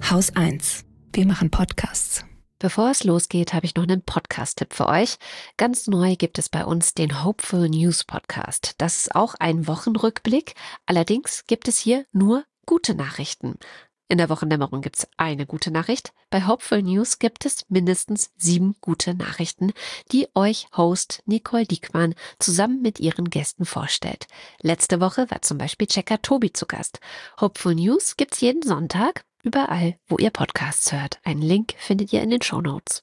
Haus 1. Wir machen Podcasts. Bevor es losgeht, habe ich noch einen Podcast-Tipp für euch. Ganz neu gibt es bei uns den Hopeful News Podcast. Das ist auch ein Wochenrückblick. Allerdings gibt es hier nur gute Nachrichten. In der Wochendämmerung gibt es eine gute Nachricht. Bei Hopeful News gibt es mindestens 7 gute Nachrichten, die euch Host Nicole Diekmann zusammen mit ihren Gästen vorstellt. Letzte Woche war zum Beispiel Checker Tobi zu Gast. Hopeful News gibt's jeden Sonntag, überall, wo ihr Podcasts hört. Einen Link findet ihr in den Shownotes.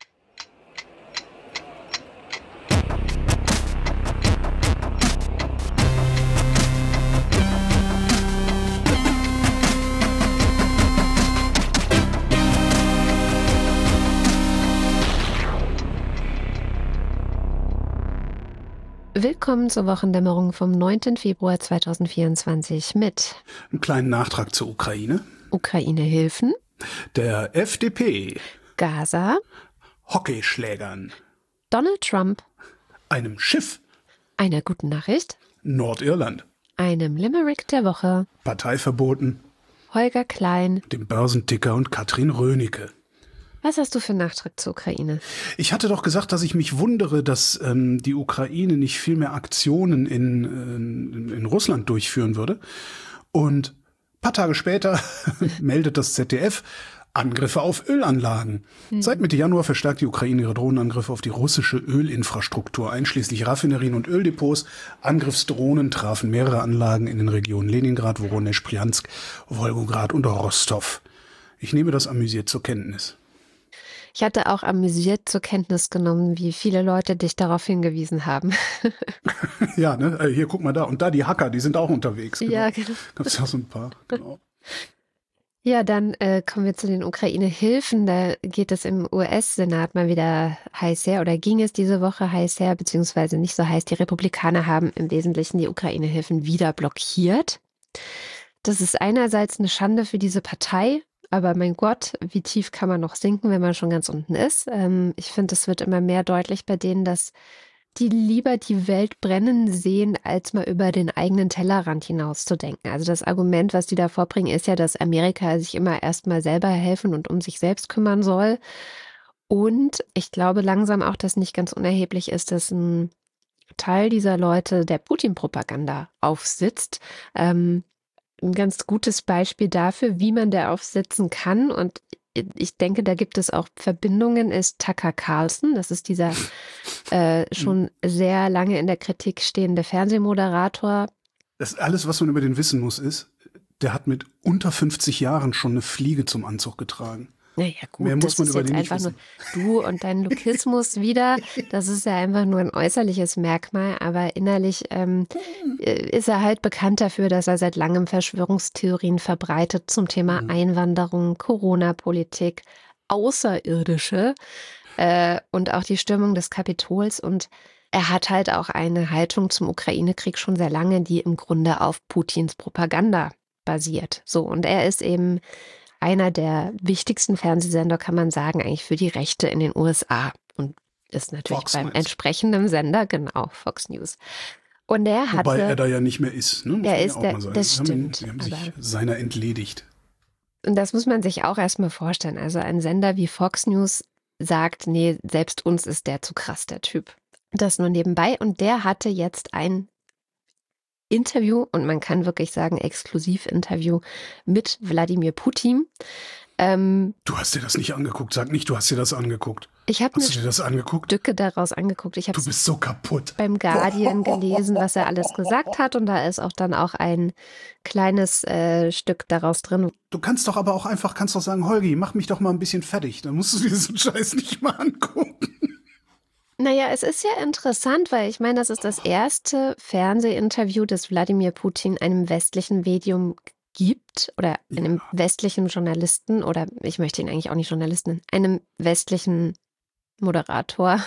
Willkommen zur Wochendämmerung vom 9. Februar 2024 mit einem kleinen Nachtrag zur Ukraine. Ukraine-Hilfen, Der FDP, Gaza, Hockeyschlägern, Donald Trump, einem Schiff, einer guten Nachricht, Nordirland, einem Limerick der Woche, Parteiverboten, Holger Klein. dem Börsenticker und Katrin Rönecke. Was hast du für einen Nachtrag zur Ukraine? Ich hatte doch gesagt, dass ich mich wundere, dass die Ukraine nicht viel mehr Aktionen in Russland durchführen würde. Und ein paar Tage später meldet das ZDF Angriffe auf Ölanlagen. Seit Mitte Januar verstärkt die Ukraine ihre Drohnenangriffe auf die russische Ölinfrastruktur, einschließlich Raffinerien und Öldepots. Angriffsdrohnen trafen mehrere Anlagen in den Regionen Leningrad, Woronesch, Brjansk, Wolgograd und Rostov. Ich nehme das amüsiert zur Kenntnis. Ich hatte auch amüsiert zur Kenntnis genommen, wie viele Leute dich darauf hingewiesen haben. Ja, ne? Hier, guck mal da. Und da die Hacker, die sind auch unterwegs. Genau. Ja, genau. Gab es ja so ein paar. Genau. Ja, dann kommen wir zu den Ukraine-Hilfen. Da geht es im US-Senat mal wieder heiß her oder ging es diese Woche heiß her, beziehungsweise nicht so heiß. Die Republikaner haben im Wesentlichen die Ukraine-Hilfen wieder blockiert. Das ist einerseits eine Schande für diese Partei, aber mein Gott, wie tief kann man noch sinken, wenn man schon ganz unten ist? Ich finde, es wird immer mehr deutlich bei denen, dass die lieber die Welt brennen sehen, als mal über den eigenen Tellerrand hinaus zu denken. Also das Argument, was die da vorbringen, ist ja, dass Amerika sich immer erstmal selber helfen und um sich selbst kümmern soll. Und ich glaube langsam auch, dass nicht ganz unerheblich ist, dass ein Teil dieser Leute der Putin-Propaganda aufsitzt. Ein ganz gutes Beispiel dafür, wie man da aufsetzen kann. Und ich denke, da gibt es auch Verbindungen, ist Tucker Carlson. Das ist dieser schon sehr lange in der Kritik stehende Fernsehmoderator. Das alles, was man über den wissen muss, ist, der hat mit unter 50 Jahren schon eine Fliege zum Anzug getragen. Naja, gut, Mehr muss das man ist über jetzt den nicht einfach nur wissen. du und dein Lokismus wieder. Das ist ja einfach nur ein äußerliches Merkmal, aber innerlich ist er halt bekannt dafür, dass er seit langem Verschwörungstheorien verbreitet zum Thema Einwanderung, Corona-Politik, Außerirdische und auch die Stürmung des Kapitols. Und er hat halt auch eine Haltung zum Ukraine-Krieg schon sehr lange, die im Grunde auf Putins Propaganda basiert. So, und er ist eben einer der wichtigsten Fernsehsender, kann man sagen, eigentlich für die Rechte in den USA und ist natürlich Fox beim meinst du? entsprechenden Sender, genau, Fox News. Und er hatte, Wobei er da ja nicht mehr ist. Ne? Muss Er man ja ist auch der- mal sagen. das Die haben stimmt, Die haben sich aber- seiner entledigt. und das muss man sich auch erstmal vorstellen, also ein Sender wie Fox News sagt, nee, selbst uns ist der zu krass, der Typ. Das nur nebenbei. Und der hatte jetzt ein Interview, und man kann wirklich sagen, Exklusivinterview mit Wladimir Putin. Du hast dir das nicht angeguckt. Sag nicht, du hast dir das angeguckt. Ich habe Hast du dir das angeguckt? Stücke daraus angeguckt. Ich habe Du bist so kaputt. beim Guardian gelesen, was er alles gesagt hat. Und da ist auch dann auch ein kleines Stück daraus drin. Du kannst doch aber auch einfach, kannst doch sagen, Holgi, mach mich doch mal ein bisschen fertig. Dann musst du dir diesen Scheiß nicht mal angucken. Naja, es ist ja interessant, weil ich meine, das ist das erste Fernsehinterview, das Wladimir Putin einem westlichen Medium gibt oder einem westlichen Journalisten, oder ich möchte ihn eigentlich auch nicht Journalisten nennen, einem westlichen Moderator.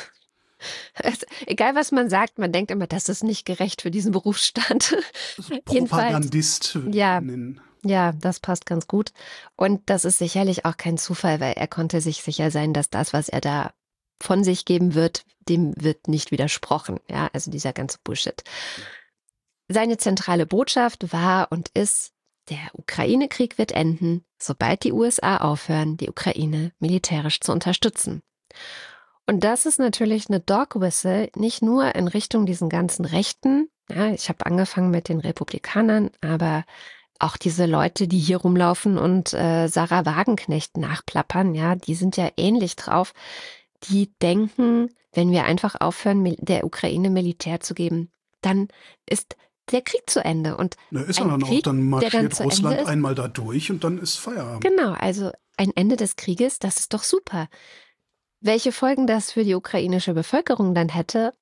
Egal, was man sagt, man denkt immer, das ist nicht gerecht für diesen Berufsstand. Jedenfalls, Propagandist. ja. nennen. ja, das passt ganz gut. Und das ist sicherlich auch kein Zufall, weil er konnte sich sicher sein, dass das, was er da von sich geben wird, dem wird nicht widersprochen. Ja, also dieser ganze Bullshit. Seine zentrale Botschaft war und ist, der Ukraine-Krieg wird enden, sobald die USA aufhören, die Ukraine militärisch zu unterstützen. Und das ist natürlich eine Dog-Whistle, nicht nur in Richtung diesen ganzen Rechten. Ja, ich habe angefangen mit den Republikanern, aber auch diese Leute, die hier rumlaufen und Sarah Wagenknecht nachplappern, ja, die sind ja ähnlich drauf. Die denken, wenn wir einfach aufhören, der Ukraine Militär zu geben, dann ist der Krieg zu Ende. Und ist er dann auch, dann marschiert Russland einmal da durch und dann ist Feierabend. Genau, also ein Ende des Krieges, das ist doch super. Welche Folgen das für die ukrainische Bevölkerung dann hätte,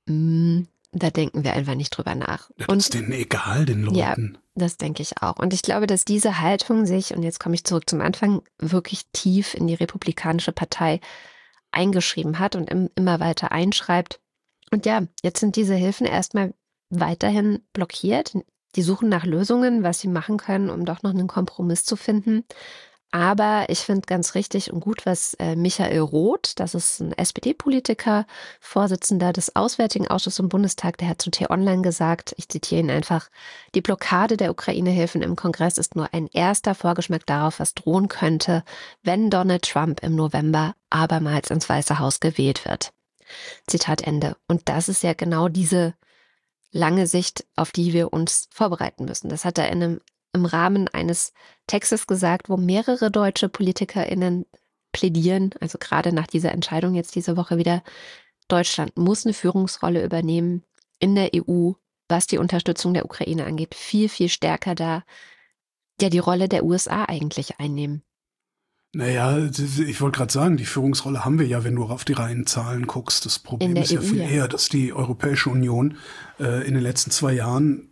da denken wir einfach nicht drüber nach. Ja, das ist denen egal, den Leuten. Ja, das denke ich auch. Und ich glaube, dass diese Haltung sich, und jetzt komme ich zurück zum Anfang, wirklich tief in die Republikanische Partei eingeschrieben hat und immer weiter einschreibt. Und ja, jetzt sind diese Hilfen erstmal weiterhin blockiert. Die suchen nach Lösungen, was sie machen können, um doch noch einen Kompromiss zu finden. Aber ich finde ganz richtig und gut, was Michael Roth, das ist ein SPD-Politiker, Vorsitzender des Auswärtigen Ausschusses im Bundestag, der hat zu T-Online gesagt, ich zitiere ihn einfach, die Blockade der Ukraine-Hilfen im Kongress ist nur ein erster Vorgeschmack darauf, was drohen könnte, wenn Donald Trump im November abermals ins Weiße Haus gewählt wird. Zitat Ende. Und das ist ja genau diese lange Sicht, auf die wir uns vorbereiten müssen. Das hat er im Rahmen eines Textes gesagt, wo mehrere deutsche PolitikerInnen plädieren, also gerade nach dieser Entscheidung jetzt diese Woche wieder, Deutschland muss eine Führungsrolle übernehmen in der EU, was die Unterstützung der Ukraine angeht, viel, viel stärker da ja die Rolle der USA eigentlich einnehmen. Naja, ich wollte gerade sagen, die Führungsrolle haben wir ja, wenn du auf die reinen Zahlen guckst. Das Problem ist ja viel eher, dass die Europäische Union in den letzten 2 Jahren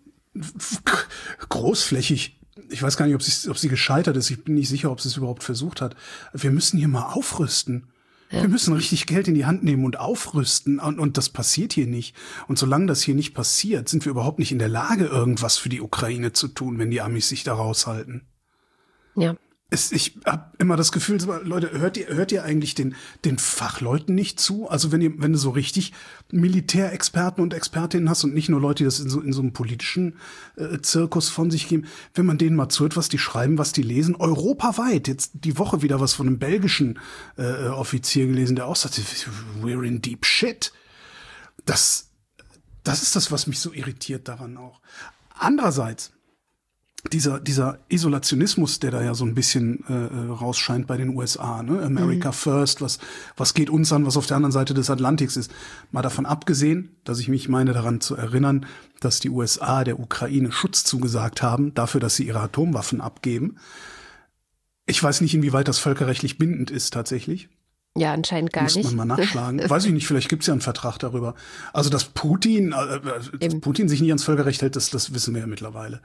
großflächig, ich weiß gar nicht, ob sie gescheitert ist, ich bin nicht sicher, ob sie es überhaupt versucht hat. Wir müssen hier mal aufrüsten. Ja. Wir müssen richtig Geld in die Hand nehmen und aufrüsten und das passiert hier nicht. Und solange das hier nicht passiert, sind wir überhaupt nicht in der Lage, irgendwas für die Ukraine zu tun, wenn die Amis sich da raushalten. Ja. Ich habe immer das Gefühl, Leute, hört ihr eigentlich den Fachleuten nicht zu? Also wenn du so richtig Militärexperten und Expertinnen hast und nicht nur Leute, die das in so einem politischen Zirkus von sich geben, wenn man denen mal zuhört, was die schreiben, was die lesen, europaweit, jetzt die Woche wieder was von einem belgischen Offizier gelesen, der auch sagte, we're in deep shit. Das ist das, was mich so irritiert daran auch. Andererseits, dieser Isolationismus, der da ja so ein bisschen rausscheint bei den USA, ne? America first, was geht uns an, was auf der anderen Seite des Atlantiks ist. Mal davon abgesehen, dass ich mich meine daran zu erinnern, dass die USA der Ukraine Schutz zugesagt haben, dafür, dass sie ihre Atomwaffen abgeben. Ich weiß nicht, inwieweit das völkerrechtlich bindend ist tatsächlich. Ja, anscheinend gar nicht. Muss man mal nachschlagen. Weiß ich nicht, vielleicht gibt's ja einen Vertrag darüber. Also, dass Putin sich nicht ans Völkerrecht hält, das wissen wir ja mittlerweile.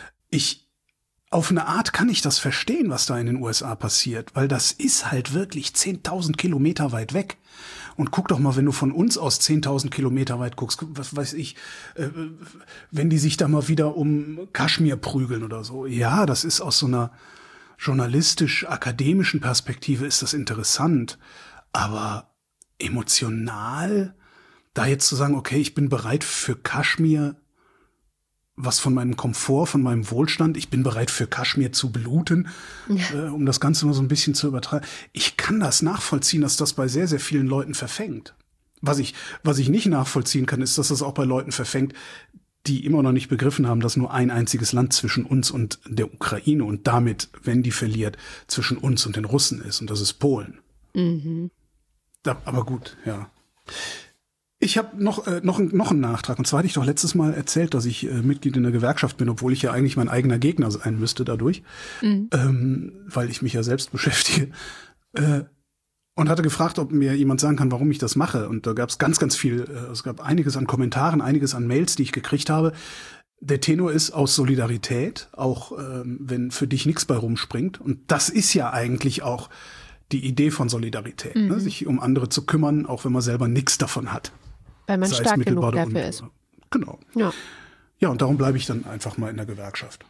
Auf eine Art kann ich das verstehen, was da in den USA passiert, weil das ist halt wirklich 10.000 Kilometer weit weg. Und guck doch mal, wenn du von uns aus 10.000 Kilometer weit guckst, was weiß ich, wenn die sich da mal wieder um Kaschmir prügeln oder so. Ja, das ist aus so einer journalistisch-akademischen Perspektive ist das interessant. Aber emotional, da jetzt zu sagen, okay, ich bin bereit für Kaschmir, was von meinem Komfort, von meinem Wohlstand, ich bin bereit für Kaschmir zu bluten, um das Ganze nur so ein bisschen zu übertreiben. Ich kann das nachvollziehen, dass das bei sehr, sehr vielen Leuten verfängt. Was ich nicht nachvollziehen kann, ist, dass das auch bei Leuten verfängt, die immer noch nicht begriffen haben, dass nur ein einziges Land zwischen uns und der Ukraine und damit, wenn die verliert, zwischen uns und den Russen ist. Und das ist Polen. Mhm. Aber gut, ja. Ich habe noch einen Nachtrag. Und zwar hatte ich doch letztes Mal erzählt, dass ich Mitglied in der Gewerkschaft bin, obwohl ich ja eigentlich mein eigener Gegner sein müsste dadurch, weil ich mich ja selbst beschäftige. Und hatte gefragt, ob mir jemand sagen kann, warum ich das mache. Und da gab es ganz, ganz viel. Es gab einiges an Kommentaren, einiges an Mails, die ich gekriegt habe. Der Tenor ist aus Solidarität, auch wenn für dich nichts bei rumspringt. Und das ist ja eigentlich auch die Idee von Solidarität, ne? Sich um andere zu kümmern, auch wenn man selber nichts davon hat. Weil man stark genug dafür ist. Genau. Ja, und darum bleibe ich dann einfach mal in der Gewerkschaft.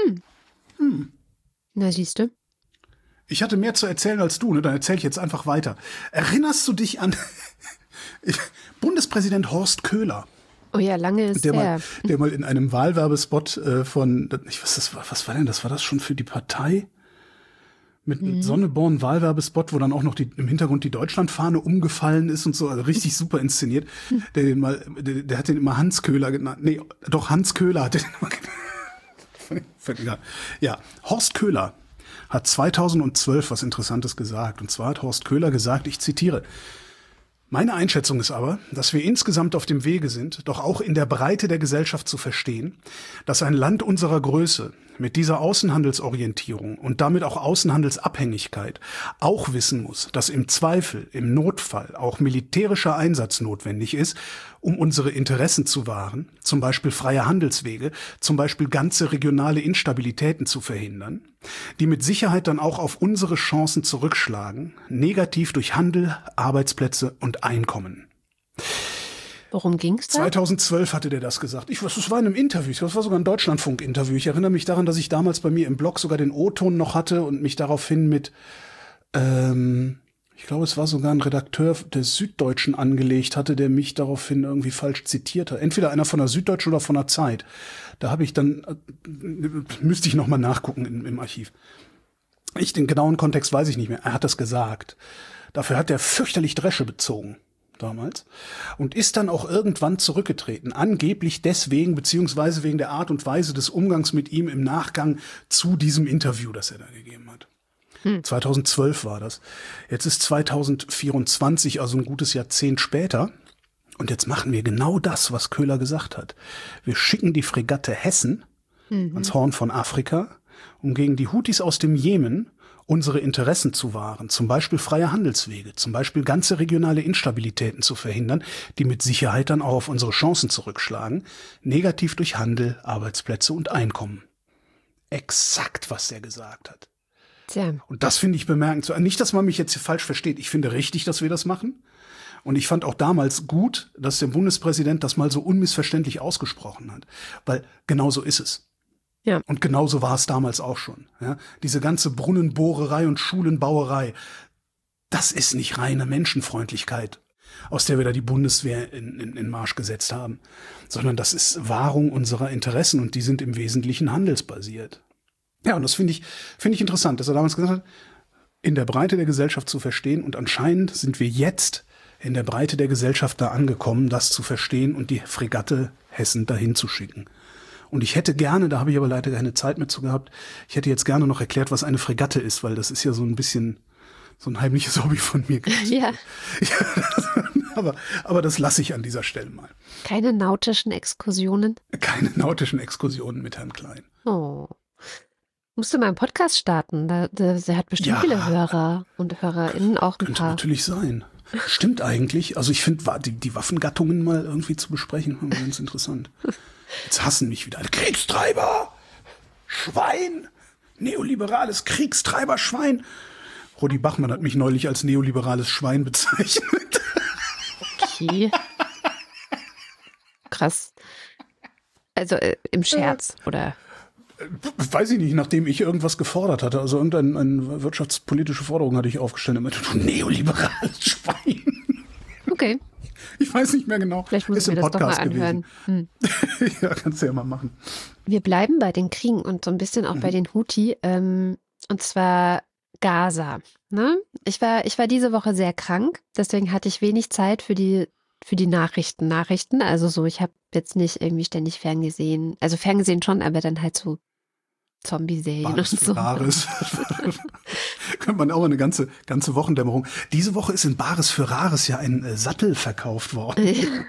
Na, siehst du. Ich hatte mehr zu erzählen als du, ne? Dann erzähle ich jetzt einfach weiter. Erinnerst du dich an Bundespräsident Horst Köhler? Oh ja, lange ist der her. der mal in einem Wahlwerbespot was war denn das? War das schon für die Partei? Mit Sonneborn Wahlwerbespot, wo dann auch noch im Hintergrund die Deutschlandfahne umgefallen ist und so, also richtig super inszeniert. Der hat den immer Hans Köhler genannt. Nee, doch Hans Köhler hat den immer genannt. Ja, Horst Köhler hat 2012 was Interessantes gesagt. Und zwar hat Horst Köhler gesagt, ich zitiere: Meine Einschätzung ist aber, dass wir insgesamt auf dem Wege sind, doch auch in der Breite der Gesellschaft zu verstehen, dass ein Land unserer Größe mit dieser Außenhandelsorientierung und damit auch Außenhandelsabhängigkeit auch wissen muss, dass im Zweifel, im Notfall auch militärischer Einsatz notwendig ist, um unsere Interessen zu wahren, zum Beispiel freie Handelswege, zum Beispiel ganze regionale Instabilitäten zu verhindern, die mit Sicherheit dann auch auf unsere Chancen zurückschlagen, negativ durch Handel, Arbeitsplätze und Einkommen. Worum ging's da? 2012 hatte der das gesagt. Das war in einem Interview, das war sogar ein Deutschlandfunk-Interview. Ich erinnere mich daran, dass ich damals bei mir im Blog sogar den O-Ton noch hatte und mich daraufhin mit, ich glaube, es war sogar ein Redakteur der Süddeutschen angelegt hatte, der mich daraufhin irgendwie falsch zitiert hat. Entweder einer von der Süddeutschen oder von der Zeit. Da habe ich dann, müsste ich nochmal nachgucken im Archiv. Den genauen Kontext weiß ich nicht mehr. Er hat das gesagt. Dafür hat er fürchterlich Dresche bezogen damals und ist dann auch irgendwann zurückgetreten. Angeblich deswegen, beziehungsweise wegen der Art und Weise des Umgangs mit ihm im Nachgang zu diesem Interview, das er da gegeben hat. 2012 war das. Jetzt ist 2024, also ein gutes Jahrzehnt später. Und jetzt machen wir genau das, was Köhler gesagt hat. Wir schicken die Fregatte Hessen ans Horn von Afrika, um gegen die Houthis aus dem Jemen unsere Interessen zu wahren, zum Beispiel freie Handelswege, zum Beispiel ganze regionale Instabilitäten zu verhindern, die mit Sicherheit dann auch auf unsere Chancen zurückschlagen, negativ durch Handel, Arbeitsplätze und Einkommen. Exakt, was er gesagt hat. Tja. Und das finde ich bemerkenswert. Nicht, dass man mich jetzt hier falsch versteht. Ich finde richtig, dass wir das machen. Und ich fand auch damals gut, dass der Bundespräsident das mal so unmissverständlich ausgesprochen hat. Weil genau so ist es. Ja. Und genauso war es damals auch schon. Ja? Diese ganze Brunnenbohrerei und Schulenbauerei, das ist nicht reine Menschenfreundlichkeit, aus der wir da die Bundeswehr in Marsch gesetzt haben, sondern das ist Wahrung unserer Interessen und die sind im Wesentlichen handelsbasiert. Ja, und das finde ich interessant, dass er damals gesagt hat, in der Breite der Gesellschaft zu verstehen, und anscheinend sind wir jetzt in der Breite der Gesellschaft da angekommen, das zu verstehen und die Fregatte Hessen dahin zu schicken. Und ich hätte gerne, da habe ich aber leider keine Zeit mehr zu gehabt, ich hätte jetzt gerne noch erklärt, was eine Fregatte ist, weil das ist ja so ein bisschen so ein heimliches Hobby von mir. Ja. aber das lasse ich an dieser Stelle mal. Keine nautischen Exkursionen? Keine nautischen Exkursionen mit Herrn Klein. Oh. Musst du mal einen Podcast starten? Der hat bestimmt viele Hörer und HörerInnen auch ein Könnte paar. natürlich sein. Stimmt eigentlich. Also ich finde, die Waffengattungen mal irgendwie zu besprechen, ganz interessant. Jetzt hassen mich wieder alle. Kriegstreiber! Schwein! Neoliberales Kriegstreiber-Schwein! Rudi Bachmann hat mich neulich als neoliberales Schwein bezeichnet. Okay. Krass. Also im Scherz, oder? Weiß ich nicht, nachdem ich irgendwas gefordert hatte. Also irgendeine wirtschaftspolitische Forderung hatte ich aufgestellt. Und meinte, du neoliberales Schwein. Okay. Ich weiß nicht mehr genau. Vielleicht muss ich mir das doch mal anhören. Ja, kannst du ja mal machen. Wir bleiben bei den Kriegen und so ein bisschen auch bei den Houthi. Und zwar Gaza. Ne? Ich war diese Woche sehr krank. Deswegen hatte ich wenig Zeit für die Nachrichten. Also so, ich habe jetzt nicht irgendwie ständig ferngesehen. Also ferngesehen schon, aber dann halt so Zombie-Serien und so. Bares. Könnte man auch mal eine ganze Wochendämmerung. Diese Woche ist in Bares für Rares ja ein Sattel verkauft worden.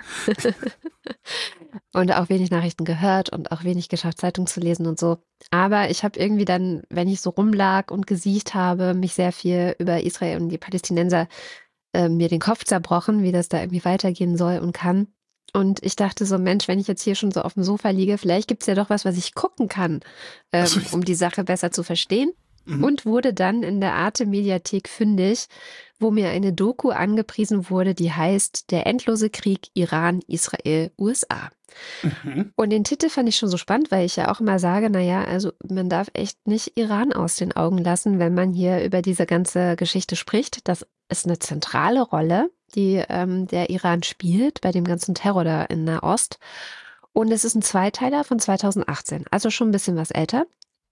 Und auch wenig Nachrichten gehört und auch wenig geschafft, Zeitung zu lesen und so. Aber ich habe irgendwie dann, wenn ich so rumlag und gesiecht habe, mich sehr viel über Israel und die Palästinenser mir den Kopf zerbrochen, wie das da irgendwie weitergehen soll und kann. Und ich dachte so, Mensch, wenn ich jetzt hier schon so auf dem Sofa liege, vielleicht gibt es ja doch was ich gucken kann, um die Sache besser zu verstehen. Und wurde dann in der Arte-Mediathek fündig, wo mir eine Doku angepriesen wurde, die heißt Der endlose Krieg Iran, Israel, USA. Und den Titel fand ich schon so spannend, weil ich ja auch immer sage, naja, also man darf echt nicht Iran aus den Augen lassen, wenn man hier über diese ganze Geschichte spricht. Das ist eine zentrale Rolle die der Iran spielt bei dem ganzen Terror da in Nahost. Und es ist ein Zweiteiler von 2018, also schon ein bisschen was älter.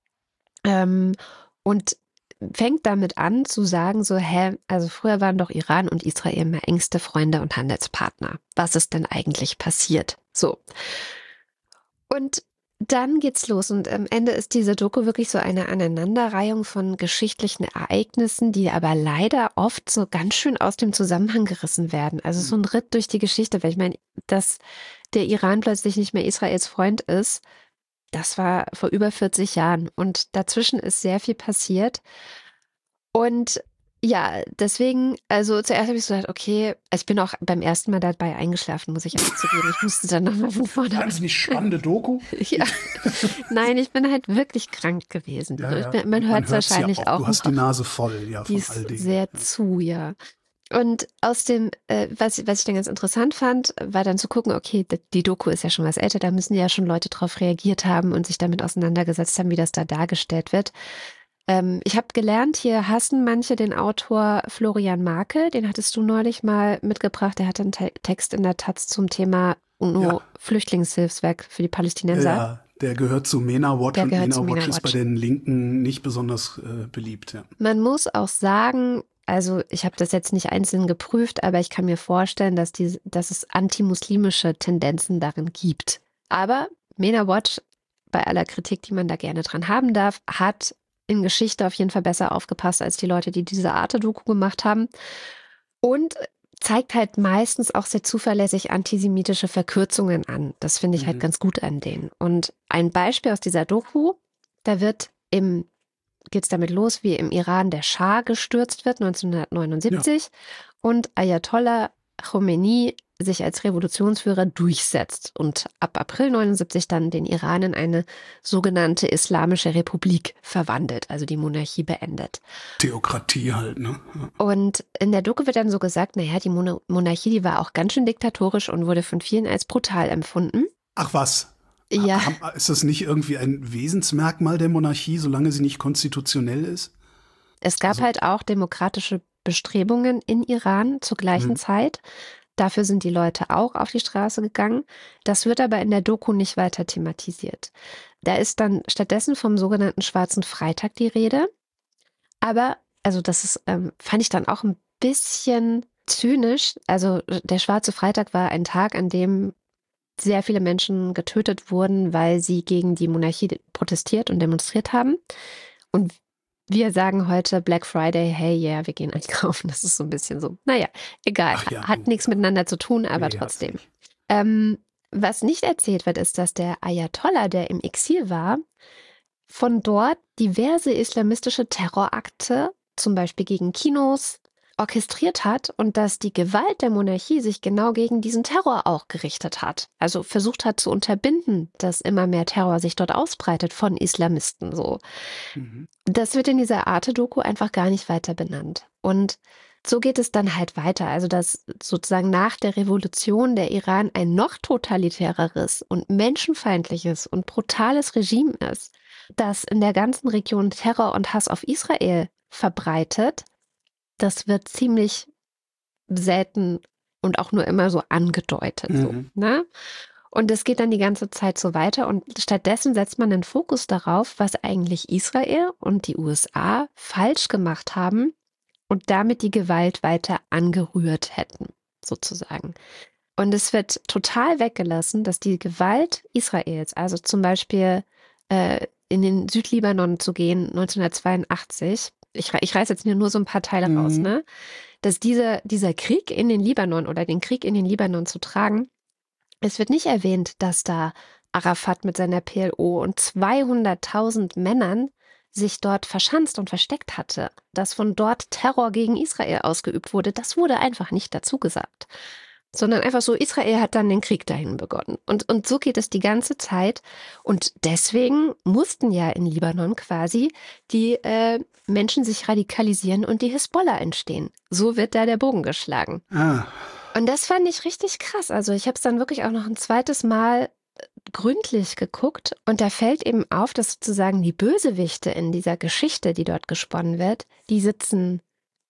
Und fängt damit an zu sagen so, also früher waren doch Iran und Israel immer engste Freunde und Handelspartner. Was ist denn eigentlich passiert? So. Und dann geht's los und am Ende ist diese Doku wirklich so eine Aneinanderreihung von geschichtlichen Ereignissen, die aber leider oft so ganz schön aus dem Zusammenhang gerissen werden. Also so ein Ritt durch die Geschichte, weil ich meine, dass der Iran plötzlich nicht mehr Israels Freund ist, das war vor über 40 Jahren und dazwischen ist sehr viel passiert. Und ja, deswegen, also zuerst habe ich so gedacht, okay, ich bin auch beim ersten Mal dabei eingeschlafen, muss ich ehrlich zugeben. Ich musste dann nochmal von vorne. Wahnsinnig spannende Doku. Ja. Nein, ich bin halt wirklich krank gewesen. Ja. Man hört es wahrscheinlich ja auch. Du hast die Nase voll, ja, die von all ist dem. sehr zu, ja. Und aus dem, was ich dann ganz interessant fand, war dann zu gucken, okay, die Doku ist ja schon was älter, da müssen ja schon Leute drauf reagiert haben und sich damit auseinandergesetzt haben, wie das da dargestellt wird. Ich habe gelernt, hier hassen manche den Autor Florian Markel, den hattest du neulich mal mitgebracht. Der hat einen Text in der Taz zum Thema UNO-Flüchtlingshilfswerk für die Palästinenser. Ja, der gehört zu MENA Watch und MENA Watch ist bei den Linken nicht besonders beliebt. Ja. Man muss auch sagen, also ich habe das jetzt nicht einzeln geprüft, aber ich kann mir vorstellen, dass es antimuslimische Tendenzen darin gibt. Aber MENA Watch, bei aller Kritik, die man da gerne dran haben darf, hat in Geschichte auf jeden Fall besser aufgepasst als die Leute, die diese Arte-Doku gemacht haben. Und zeigt halt meistens auch sehr zuverlässig antisemitische Verkürzungen an. Das finde ich halt ganz gut an denen. Und ein Beispiel aus dieser Doku, da geht es damit los, wie im Iran der Schah gestürzt wird, 1979, und Ayatollah Khomeini sich als Revolutionsführer durchsetzt und ab April 79 dann den Iran in eine sogenannte Islamische Republik verwandelt, also die Monarchie beendet. Theokratie halt, ne? Und in der Doku wird dann so gesagt, naja, die Monarchie, die war auch ganz schön diktatorisch und wurde von vielen als brutal empfunden. Ach was? Ja. Ist das nicht irgendwie ein Wesensmerkmal der Monarchie, solange sie nicht konstitutionell ist? Es gab halt auch demokratische Bestrebungen in Iran zur gleichen Zeit. Dafür sind die Leute auch auf die Straße gegangen. Das wird aber in der Doku nicht weiter thematisiert. Da ist dann stattdessen vom sogenannten Schwarzen Freitag die Rede. Aber, also das ist, fand ich dann auch ein bisschen zynisch. Also der Schwarze Freitag war ein Tag, an dem sehr viele Menschen getötet wurden, weil sie gegen die Monarchie protestiert und demonstriert haben. Und wir sagen heute Black Friday, hey, yeah, wir gehen einkaufen. Das ist so ein bisschen so, naja, egal. Hat nichts miteinander zu tun, aber trotzdem. Was nicht erzählt wird, ist, dass der Ayatollah, der im Exil war, von dort diverse islamistische Terrorakte, zum Beispiel gegen Kinos, orchestriert hat und dass die Gewalt der Monarchie sich genau gegen diesen Terror auch gerichtet hat. Also versucht hat zu unterbinden, dass immer mehr Terror sich dort ausbreitet von Islamisten. So. Das wird in dieser Arte-Doku einfach gar nicht weiter benannt. Und so geht es dann halt weiter. Also dass sozusagen nach der Revolution der Iran ein noch totalitäreres und menschenfeindliches und brutales Regime ist, das in der ganzen Region Terror und Hass auf Israel verbreitet. Das wird ziemlich selten und auch nur immer so angedeutet. So, ne? Und es geht dann die ganze Zeit so weiter und stattdessen setzt man den Fokus darauf, was eigentlich Israel und die USA falsch gemacht haben und damit die Gewalt weiter angerührt hätten, sozusagen. Und es wird total weggelassen, dass die Gewalt Israels, also zum Beispiel in den Südlibanon zu gehen, 1982, ich reiße jetzt nur so ein paar Teile raus, ne? Dass dieser Krieg in den Libanon oder den Krieg in den Libanon zu tragen, es wird nicht erwähnt, dass da Arafat mit seiner PLO und 200.000 Männern sich dort verschanzt und versteckt hatte, dass von dort Terror gegen Israel ausgeübt wurde, das wurde einfach nicht dazu gesagt. Sondern einfach so, Israel hat dann den Krieg dahin begonnen. Und so geht es die ganze Zeit. Und deswegen mussten ja in Libanon quasi die Menschen sich radikalisieren und die Hisbollah entstehen. So wird da der Bogen geschlagen. Und das fand ich richtig krass. Also ich habe es dann wirklich auch noch ein zweites Mal gründlich geguckt. Und da fällt eben auf, dass sozusagen die Bösewichte in dieser Geschichte, die dort gesponnen wird, die sitzen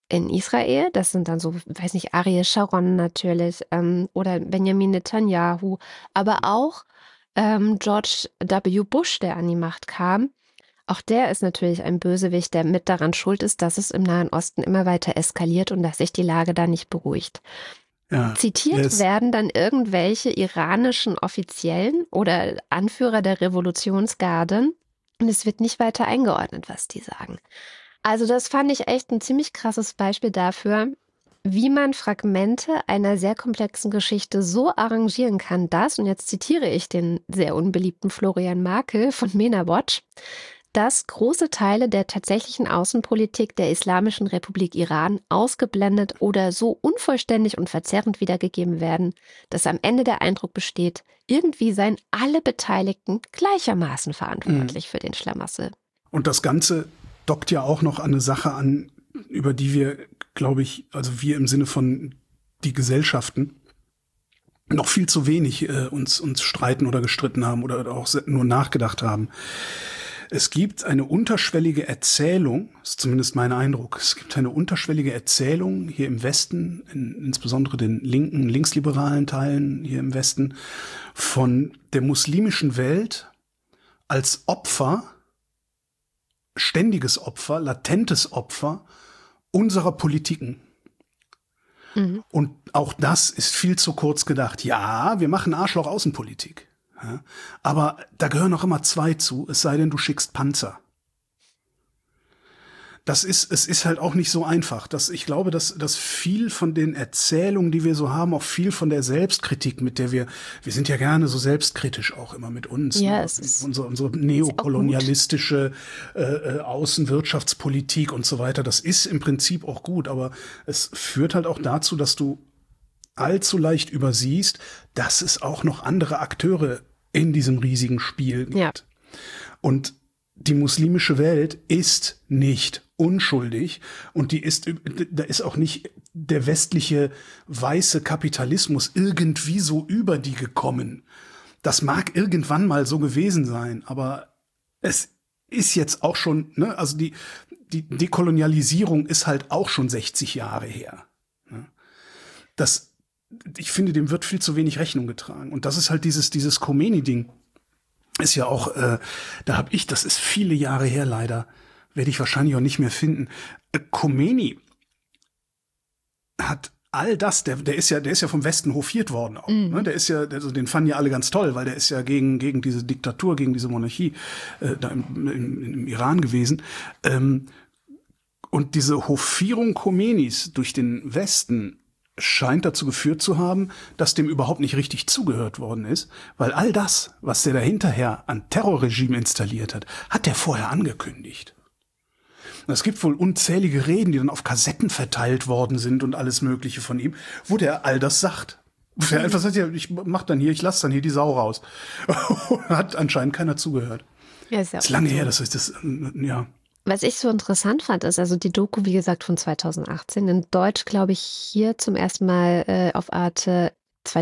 in Israel. Das sind dann so, weiß nicht, Ariel Sharon natürlich oder Benjamin Netanyahu, aber auch George W. Bush, der an die Macht kam. Auch der ist natürlich ein Bösewicht, der mit daran schuld ist, dass es im Nahen Osten immer weiter eskaliert und dass sich die Lage da nicht beruhigt. Ja, Zitiert werden dann irgendwelche iranischen Offiziellen oder Anführer der Revolutionsgarden und es wird nicht weiter eingeordnet, was die sagen. Also das fand ich echt ein ziemlich krasses Beispiel dafür, wie man Fragmente einer sehr komplexen Geschichte so arrangieren kann, dass, und jetzt zitiere ich den sehr unbeliebten Florian Markel von MENA Watch, dass große Teile der tatsächlichen Außenpolitik der Islamischen Republik Iran ausgeblendet oder so unvollständig und verzerrend wiedergegeben werden, dass am Ende der Eindruck besteht, irgendwie seien alle Beteiligten gleichermaßen verantwortlich für den Schlamassel. Und das Ganze dockt ja auch noch an eine Sache an, über die wir, glaube ich, also wir im Sinne von die Gesellschaften, noch viel zu wenig uns streiten oder gestritten haben oder auch nur nachgedacht haben. Es gibt eine unterschwellige Erzählung, ist zumindest mein Eindruck, es gibt eine unterschwellige Erzählung hier im Westen, insbesondere den linken, linksliberalen Teilen hier im Westen, von der muslimischen Welt als Opfer, ständiges Opfer, latentes Opfer unserer Politiken. Mhm. Und auch das ist viel zu kurz gedacht. Ja, wir machen Arschloch-Außenpolitik. Ja, aber da gehören auch immer zwei zu, es sei denn, du schickst Panzer. Es ist halt auch nicht so einfach. Ich glaube, dass viel von den Erzählungen, die wir so haben, auch viel von der Selbstkritik, mit der wir sind ja gerne so selbstkritisch auch immer mit uns. Ja, ne? es ist unsere neokolonialistische Außenwirtschaftspolitik und so weiter. Das ist im Prinzip auch gut, aber es führt halt auch dazu, dass du allzu leicht übersiehst, dass es auch noch andere Akteure in diesem riesigen Spiel gibt. Ja. Und die muslimische Welt ist nicht unschuldig und da ist auch nicht der westliche weiße Kapitalismus irgendwie so über die gekommen. Das mag irgendwann mal so gewesen sein, aber es ist jetzt auch schon, ne, also die Dekolonialisierung ist halt auch schon 60 Jahre her. Ne? Ich finde, dem wird viel zu wenig Rechnung getragen. Und das ist halt dieses Khomeini-Ding. Ist ja auch, das ist viele Jahre her leider, werde ich wahrscheinlich auch nicht mehr finden. Khomeini hat all das, der ist ja vom Westen hofiert worden auch. Mhm. Ne? Der ist ja, also den fanden ja alle ganz toll, weil der ist ja gegen diese Diktatur, gegen diese Monarchie da im Iran gewesen. Und diese Hofierung Khomeinis durch den Westen scheint dazu geführt zu haben, dass dem überhaupt nicht richtig zugehört worden ist, weil all das, was der da hinterher an Terrorregime installiert hat der vorher angekündigt. Es gibt wohl unzählige Reden, die dann auf Kassetten verteilt worden sind und alles Mögliche von ihm, wo der all das sagt. Wo er einfach sagt, ja, ich lasse dann hier die Sau raus. Hat anscheinend keiner zugehört. Ja, ist ja lange her, ja. Was ich so interessant fand, ist also die Doku, wie gesagt, von 2018, in Deutsch, glaube ich, hier zum ersten Mal auf Arte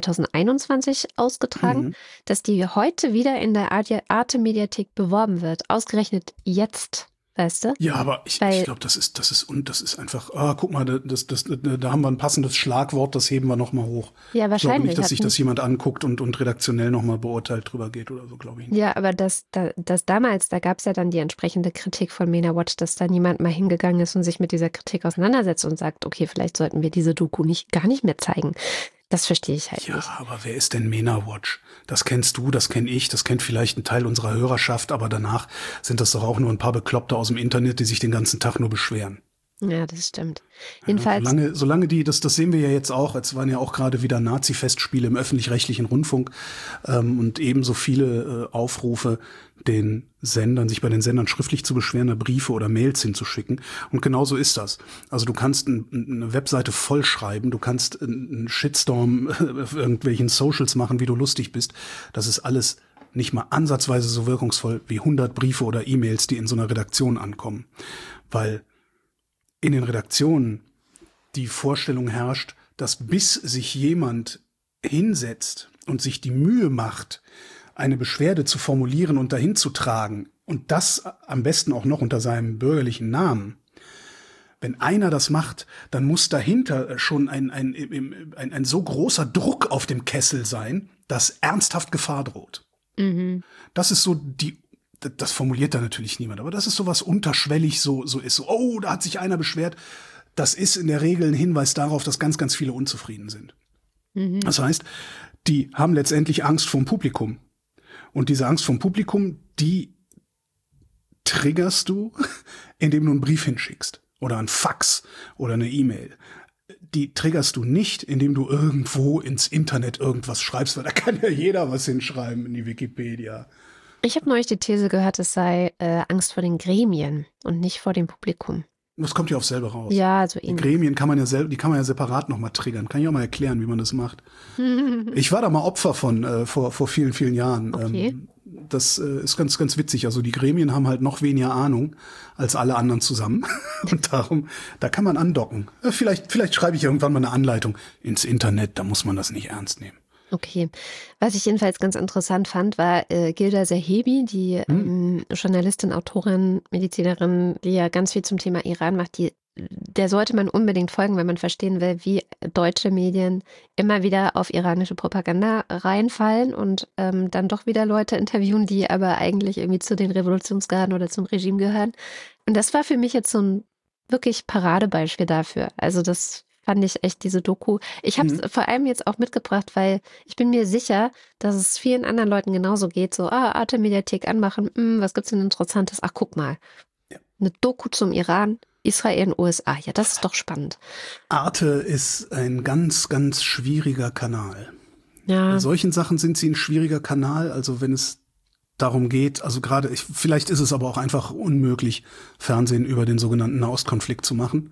2021 ausgetragen, dass die heute wieder in der Arte-Mediathek beworben wird. Ausgerechnet jetzt, weißt du? Ja, aber ich glaube, das ist einfach, guck mal, da haben wir ein passendes Schlagwort, das heben wir noch mal hoch. Ja, wahrscheinlich. Ich glaube nicht, dass sich das jemand anguckt und redaktionell noch mal beurteilt drüber geht oder so, glaube ich nicht. Ja, aber das damals, da gab es ja dann die entsprechende Kritik von MENA Watch, dass da niemand mal hingegangen ist und sich mit dieser Kritik auseinandersetzt und sagt, okay, vielleicht sollten wir diese Doku gar nicht mehr zeigen. Das verstehe ich halt nicht. Ja, aber wer ist denn MENA Watch? Das kennst du, das kenne ich, das kennt vielleicht ein Teil unserer Hörerschaft, aber danach sind das doch auch nur ein paar Bekloppte aus dem Internet, die sich den ganzen Tag nur beschweren. Ja, das stimmt. Jedenfalls. Solange das sehen wir ja jetzt auch, jetzt waren ja auch gerade wieder Nazi-Festspiele im öffentlich-rechtlichen Rundfunk und ebenso viele Aufrufe, sich bei den Sendern schriftlich zu beschweren, Briefe oder Mails hinzuschicken. Und genauso ist das. Also du kannst eine Webseite vollschreiben, du kannst einen Shitstorm auf irgendwelchen Socials machen, wie du lustig bist. Das ist alles nicht mal ansatzweise so wirkungsvoll wie 100 Briefe oder E-Mails, die in so einer Redaktion ankommen. Weil in den Redaktionen die Vorstellung herrscht, dass bis sich jemand hinsetzt und sich die Mühe macht, eine Beschwerde zu formulieren und dahin zu tragen und das am besten auch noch unter seinem bürgerlichen Namen, Wenn einer das macht, dann muss dahinter schon ein so großer Druck auf dem Kessel sein, dass ernsthaft Gefahr droht. Das ist so das formuliert da natürlich niemand, aber das ist so was unterschwellig so ist. So, oh, da hat sich einer beschwert. Das ist in der Regel ein Hinweis darauf, dass ganz, ganz viele unzufrieden sind. Das heißt, die haben letztendlich Angst vorm Publikum. Und diese Angst vorm Publikum, die triggerst du, indem du einen Brief hinschickst. Oder ein Fax oder eine E-Mail. Die triggerst du nicht, indem du irgendwo ins Internet irgendwas schreibst, weil da kann ja jeder was hinschreiben in die Wikipedia. Ich habe neulich die These gehört, es sei Angst vor den Gremien und nicht vor dem Publikum. Das kommt ja auf selber raus. Ja, so die Gremien kann man ja separat nochmal triggern. Kann ich auch mal erklären, wie man das macht. Ich war da mal Opfer von vor vielen, vielen Jahren. Okay. Das ist ganz, ganz witzig. Also die Gremien haben halt noch weniger Ahnung als alle anderen zusammen. Und darum, da kann man andocken. Vielleicht schreibe ich irgendwann mal eine Anleitung ins Internet, da muss man das nicht ernst nehmen. Okay. Was ich jedenfalls ganz interessant fand, war Gilda Sahebi, die Journalistin, Autorin, Medizinerin, die ja ganz viel zum Thema Iran macht. Der sollte man unbedingt folgen, wenn man verstehen will, wie deutsche Medien immer wieder auf iranische Propaganda reinfallen und dann doch wieder Leute interviewen, die aber eigentlich irgendwie zu den Revolutionsgarden oder zum Regime gehören. Und das war für mich jetzt so ein wirklich Paradebeispiel dafür. Also das fand ich echt, diese Doku. Ich habe es vor allem jetzt auch mitgebracht, weil ich bin mir sicher, dass es vielen anderen Leuten genauso geht. So, Arte-Mediathek anmachen, was gibt's denn Interessantes? Ach, guck mal. Ja. Eine Doku zum Iran, Israel und USA. Ja, das ist doch spannend. Arte ist ein ganz, ganz schwieriger Kanal. Ja. Bei solchen Sachen sind sie ein schwieriger Kanal. Also wenn es darum geht, also gerade, vielleicht ist es aber auch einfach unmöglich, Fernsehen über den sogenannten Nahostkonflikt zu machen.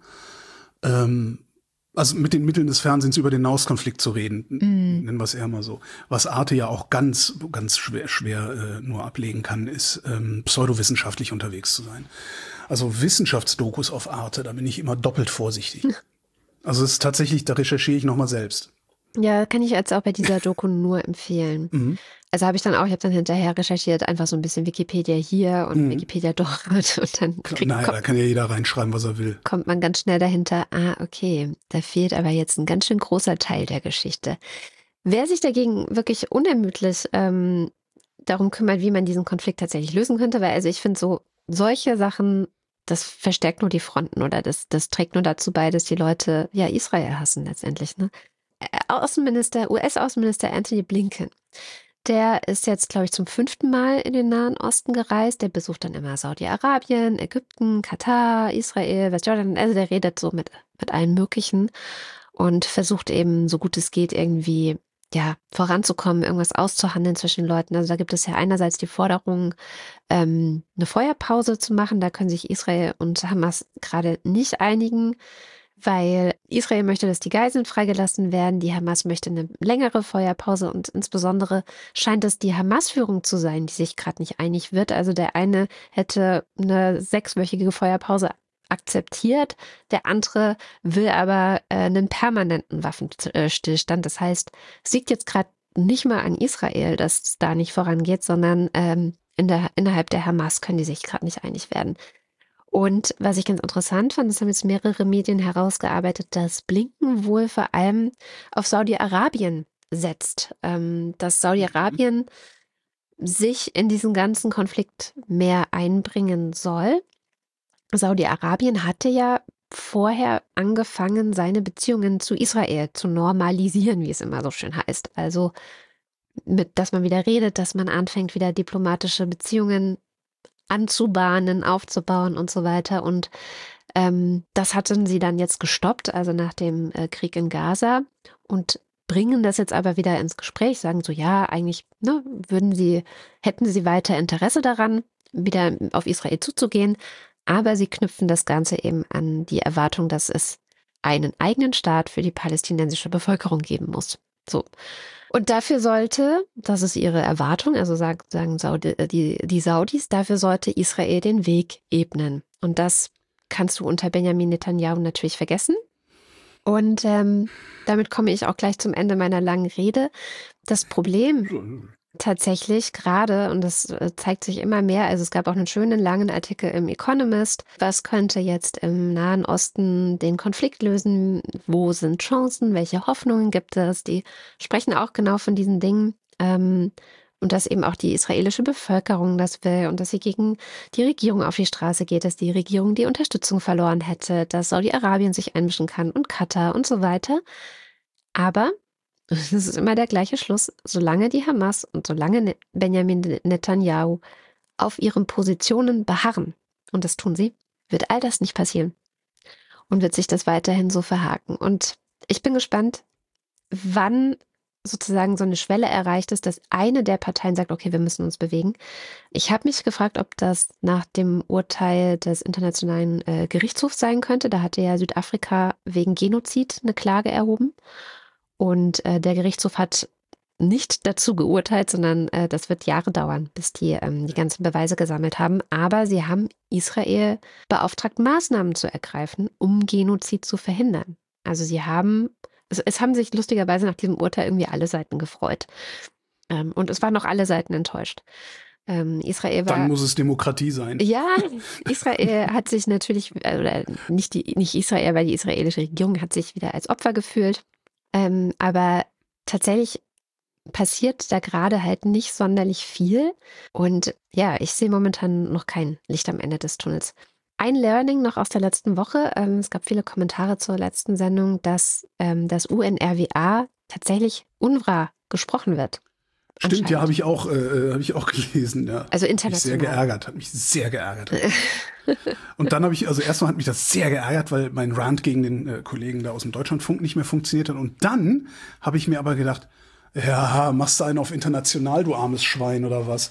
Also mit den Mitteln des Fernsehens über den Nahostkonflikt zu reden, nennen wir es eher mal so. Was Arte ja auch ganz, ganz schwer nur ablegen kann, ist pseudowissenschaftlich unterwegs zu sein. Also Wissenschaftsdokus auf Arte, da bin ich immer doppelt vorsichtig. Also es ist tatsächlich, da recherchiere ich nochmal selbst. Ja, kann ich jetzt auch bei dieser Doku nur empfehlen. Also ich habe dann hinterher recherchiert, einfach so ein bisschen Wikipedia hier und Wikipedia dort und dann da kann ja jeder reinschreiben, was er will. Kommt man ganz schnell dahinter, okay, da fehlt aber jetzt ein ganz schön großer Teil der Geschichte. Wer sich dagegen wirklich unermüdlich darum kümmert, wie man diesen Konflikt tatsächlich lösen könnte, weil also ich finde solche Sachen, das verstärkt nur die Fronten oder das trägt nur dazu bei, dass die Leute ja Israel hassen letztendlich, ne? US-Außenminister Antony Blinken, der ist jetzt, glaube ich, zum 5. Mal in den Nahen Osten gereist. Der besucht dann immer Saudi-Arabien, Ägypten, Katar, Israel, Westjordanien. Also der redet so mit allen möglichen und versucht eben, so gut es geht, irgendwie voranzukommen, irgendwas auszuhandeln zwischen den Leuten. Also da gibt es ja einerseits die Forderung, eine Feuerpause zu machen. Da können sich Israel und Hamas gerade nicht einigen, weil Israel möchte, dass die Geiseln freigelassen werden, die Hamas möchte eine längere Feuerpause und insbesondere scheint es die Hamas-Führung zu sein, die sich gerade nicht einig wird. Also der eine hätte eine 6-wöchige Feuerpause akzeptiert, der andere will aber einen permanenten Waffenstillstand. Das heißt, es liegt jetzt gerade nicht mal an Israel, dass es da nicht vorangeht, sondern innerhalb der Hamas können die sich gerade nicht einig werden. Und was ich ganz interessant fand, das haben jetzt mehrere Medien herausgearbeitet, dass Blinken wohl vor allem auf Saudi-Arabien setzt, dass Saudi-Arabien sich in diesen ganzen Konflikt mehr einbringen soll. Saudi-Arabien hatte ja vorher angefangen, seine Beziehungen zu Israel zu normalisieren, wie es immer so schön heißt. Also, dass man wieder redet, dass man anfängt, wieder diplomatische Beziehungen anzubahnen, aufzubauen und so weiter. Und das hatten sie dann jetzt gestoppt, also nach dem Krieg in Gaza und bringen das jetzt aber wieder ins Gespräch, sagen so, ja, eigentlich hätten sie weiter Interesse daran, wieder auf Israel zuzugehen, aber sie knüpfen das Ganze eben an die Erwartung, dass es einen eigenen Staat für die palästinensische Bevölkerung geben muss. So. Und dafür sollte, das ist ihre Erwartung, also sagen die Saudis, dafür sollte Israel den Weg ebnen. Und das kannst du unter Benjamin Netanyahu natürlich vergessen. Und damit komme ich auch gleich zum Ende meiner langen Rede. Das Problem Tatsächlich gerade, und das zeigt sich immer mehr, also es gab auch einen schönen langen Artikel im Economist, was könnte jetzt im Nahen Osten den Konflikt lösen, wo sind Chancen, welche Hoffnungen gibt es, die sprechen auch genau von diesen Dingen, und dass eben auch die israelische Bevölkerung das will und dass sie gegen die Regierung auf die Straße geht, dass die Regierung die Unterstützung verloren hätte, dass Saudi-Arabien sich einmischen kann und Katar und so weiter. Aber es ist immer der gleiche Schluss. Solange die Hamas und solange Benjamin Netanyahu auf ihren Positionen beharren, und das tun sie, wird all das nicht passieren und wird sich das weiterhin so verhaken. Und ich bin gespannt, wann sozusagen so eine Schwelle erreicht ist, dass eine der Parteien sagt, okay, wir müssen uns bewegen. Ich habe mich gefragt, ob das nach dem Urteil des Internationalen Gerichtshofs sein könnte. Da hatte ja Südafrika wegen Genozid eine Klage erhoben. Und der Gerichtshof hat nicht dazu geurteilt, sondern das wird Jahre dauern, bis die die ganzen Beweise gesammelt haben. Aber sie haben Israel beauftragt, Maßnahmen zu ergreifen, um Genozid zu verhindern. Also es haben sich lustigerweise nach diesem Urteil irgendwie alle Seiten gefreut. Und es waren auch alle Seiten enttäuscht. Israel war, Dann muss es Demokratie sein. ja, Israel hat sich natürlich, oder nicht Israel, weil die israelische Regierung hat sich wieder als Opfer gefühlt. Aber tatsächlich passiert da gerade halt nicht sonderlich viel. Und ja, ich sehe momentan noch kein Licht am Ende des Tunnels. Ein Learning noch aus der letzten Woche. Es gab viele Kommentare zur letzten Sendung, dass das UNRWA tatsächlich UNRWA gesprochen wird. Stimmt, ja, habe ich auch gelesen. Ja. Also international. Hat mich sehr geärgert. Und dann erstmal hat mich das sehr geärgert, weil mein Rant gegen den Kollegen da aus dem Deutschlandfunk nicht mehr funktioniert hat. Und dann habe ich mir aber gedacht, ja, machst du einen auf international, du armes Schwein, oder was?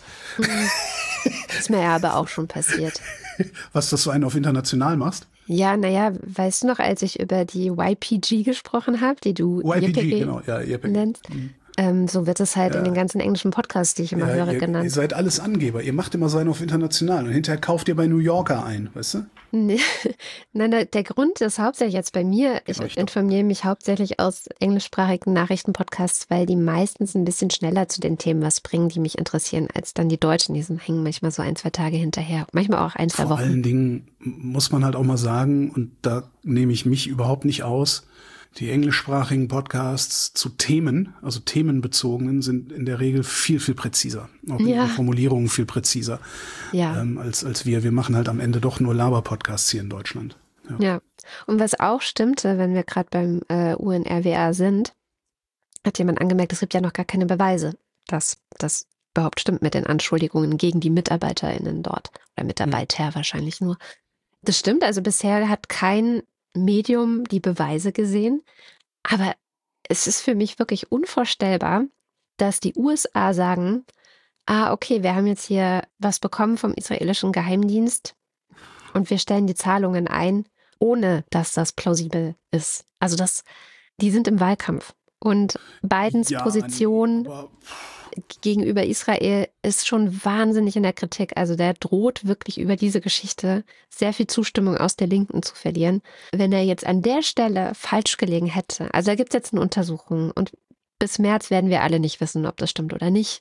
Ist mir ja aber auch schon passiert. Was, dass du einen auf international machst? Ja, naja, weißt du noch, als ich über die YPG gesprochen habe, die du YPG, genau, ja, YPG nennst? So wird es halt in den ganzen englischen Podcasts, die ich immer höre, genannt. Ihr seid alles Angeber. Ihr macht immer so einen auf international und hinterher kauft ihr bei New Yorker ein, weißt du? Nee. Nein, der Grund ist hauptsächlich jetzt bei mir, ich informiere mich hauptsächlich aus englischsprachigen Nachrichtenpodcasts, weil die meistens ein bisschen schneller zu den Themen was bringen, die mich interessieren, als dann die Deutschen. Die hängen manchmal so 1-2 Tage hinterher, manchmal auch 1-2 Wochen. Vor allen Dingen muss man halt auch mal sagen, und da nehme ich mich überhaupt nicht aus, die englischsprachigen Podcasts zu Themen, also themenbezogenen, sind in der Regel viel, viel präziser. Auch in den Formulierungen viel präziser als wir. Wir machen halt am Ende doch nur Laber-Podcasts hier in Deutschland. Ja, und was auch stimmte, wenn wir gerade beim UNRWA sind, hat jemand angemerkt, es gibt ja noch gar keine Beweise, dass das überhaupt stimmt mit den Anschuldigungen gegen die MitarbeiterInnen dort. Oder Mitarbeiter wahrscheinlich nur. Das stimmt, also bisher hat kein Medium die Beweise gesehen, aber es ist für mich wirklich unvorstellbar, dass die USA sagen, okay, wir haben jetzt hier was bekommen vom israelischen Geheimdienst und wir stellen die Zahlungen ein, ohne dass das plausibel ist. Also die sind im Wahlkampf und Bidens Position gegenüber Israel ist schon wahnsinnig in der Kritik. Also der droht wirklich über diese Geschichte sehr viel Zustimmung aus der Linken zu verlieren. Wenn er jetzt an der Stelle falsch gelegen hätte, also da gibt es jetzt eine Untersuchung und bis März werden wir alle nicht wissen, ob das stimmt oder nicht.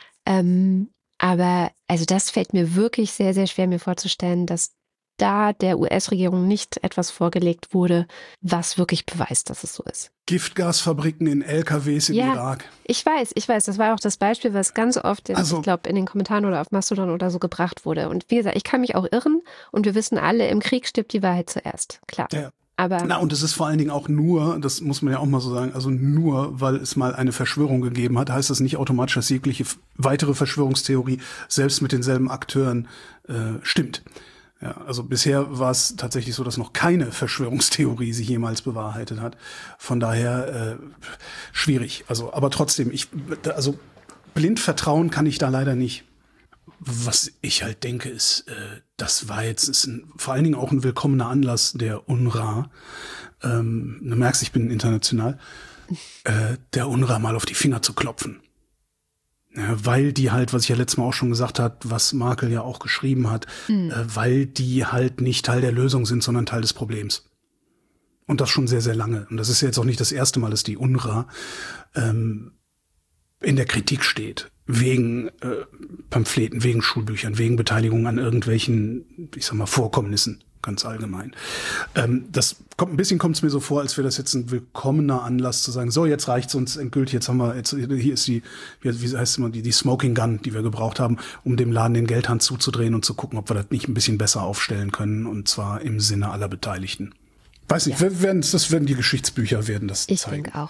Aber also das fällt mir wirklich sehr, sehr schwer, mir vorzustellen, dass da der US-Regierung nicht etwas vorgelegt wurde, was wirklich beweist, dass es so ist. Giftgasfabriken in LKWs im Irak. Ich weiß. Das war auch das Beispiel, was ganz oft, ich glaube, in den Kommentaren oder auf Mastodon oder so gebracht wurde. Und wie gesagt, ich kann mich auch irren und wir wissen alle, im Krieg stirbt die Wahrheit zuerst. Klar. Ja. Aber und es ist vor allen Dingen auch nur, das muss man ja auch mal so sagen, also nur, weil es mal eine Verschwörung gegeben hat, heißt das nicht automatisch, dass jegliche weitere Verschwörungstheorie selbst mit denselben Akteuren stimmt. Ja, also bisher war es tatsächlich so, dass noch keine Verschwörungstheorie sich jemals bewahrheitet hat. Von daher schwierig. Also, aber trotzdem, blind vertrauen kann ich da leider nicht. Was ich halt denke, ist, das war jetzt vor allen Dingen auch ein willkommener Anlass der UNRWA. Du merkst, ich bin international. Der UNRWA mal auf die Finger zu klopfen. Ja, weil die halt, was ich ja letztes Mal auch schon gesagt habe, was Merkel ja auch geschrieben hat, weil die halt nicht Teil der Lösung sind, sondern Teil des Problems. Und das schon sehr, sehr lange. Und das ist ja jetzt auch nicht das erste Mal, dass die UNRWA in der Kritik steht. Wegen Pamphleten, wegen Schulbüchern, wegen Beteiligung an irgendwelchen, ich sag mal, Vorkommnissen, ganz allgemein. Kommt es mir so vor, als wäre das jetzt ein willkommener Anlass zu sagen, so, jetzt reicht's uns endgültig, hier ist wie heißt es immer, die Smoking Gun, die wir gebraucht haben, um dem Laden den Geldhahn zuzudrehen und zu gucken, ob wir das nicht ein bisschen besser aufstellen können, und zwar im Sinne aller Beteiligten. Weiß nicht, das werden die Geschichtsbücher werden das zeigen. Ich denke auch.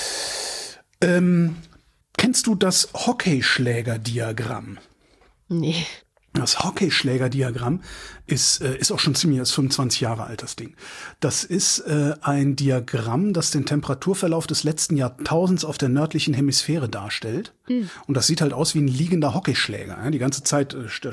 Kennst du das Hockeyschlägerdiagramm? Nee. Das Hockeyschlägerdiagramm ist auch schon ziemlich, ist 25 Jahre alt, das Ding. Das ist ein Diagramm, das den Temperaturverlauf des letzten Jahrtausends auf der nördlichen Hemisphäre darstellt. Und das sieht halt aus wie ein liegender Hockeyschläger. Ja? Die ganze Zeit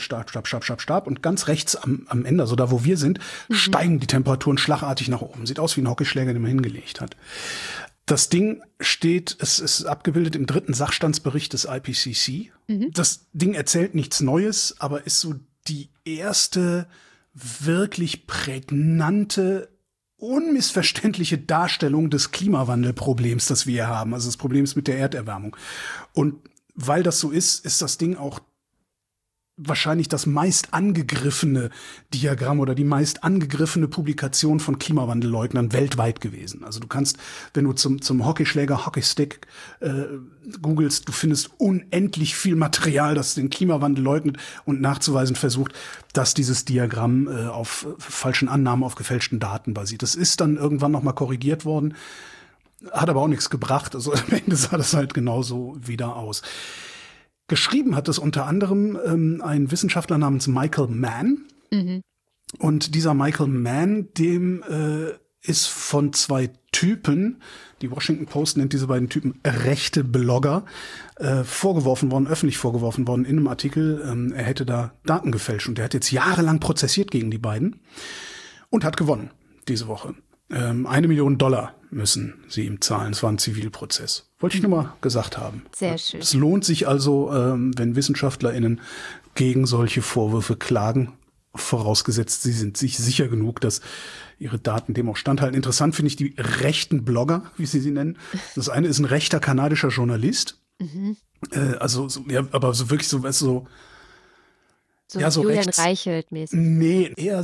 Stab. Und ganz rechts am Ende, also da, wo wir sind, steigen die Temperaturen schlagartig nach oben. Sieht aus wie ein Hockeyschläger, den man hingelegt hat. Das Ding es ist abgebildet im 3. Sachstandsbericht des IPCC. Das Ding erzählt nichts Neues, aber ist so die erste wirklich prägnante, unmissverständliche Darstellung des Klimawandelproblems, das wir hier haben. Also des Problems mit der Erderwärmung. Und weil das so ist das Ding auch wahrscheinlich das meist angegriffene Diagramm oder die meist angegriffene Publikation von Klimawandelleugnern weltweit gewesen. Also du kannst, wenn du zum Hockeyschläger, Hockeystick googelst, du findest unendlich viel Material, das den Klimawandel leugnet und nachzuweisen versucht, dass dieses Diagramm auf falschen Annahmen, auf gefälschten Daten basiert. Das ist dann irgendwann nochmal korrigiert worden, hat aber auch nichts gebracht. Also am Ende sah das halt genauso wieder aus. Geschrieben hat es unter anderem ein Wissenschaftler namens Michael Mann. Und dieser Michael Mann, dem ist von 2 Typen, die Washington Post nennt diese beiden Typen rechte Blogger, öffentlich vorgeworfen worden in einem Artikel, er hätte da Daten gefälscht. Und der hat jetzt jahrelang prozessiert gegen die beiden und hat gewonnen diese Woche. $1 Million müssen sie ihm zahlen. Es war ein Zivilprozess. Wollte ich nur mal gesagt haben. Sehr schön. Es lohnt sich also, wenn WissenschaftlerInnen gegen solche Vorwürfe klagen, vorausgesetzt, sie sind sich sicher genug, dass ihre Daten dem auch standhalten. Interessant finde ich die rechten Blogger, wie sie nennen. Das eine ist ein rechter kanadischer Journalist. Aber so wirklich so Julian Reichelt-mäßig. Nee, eher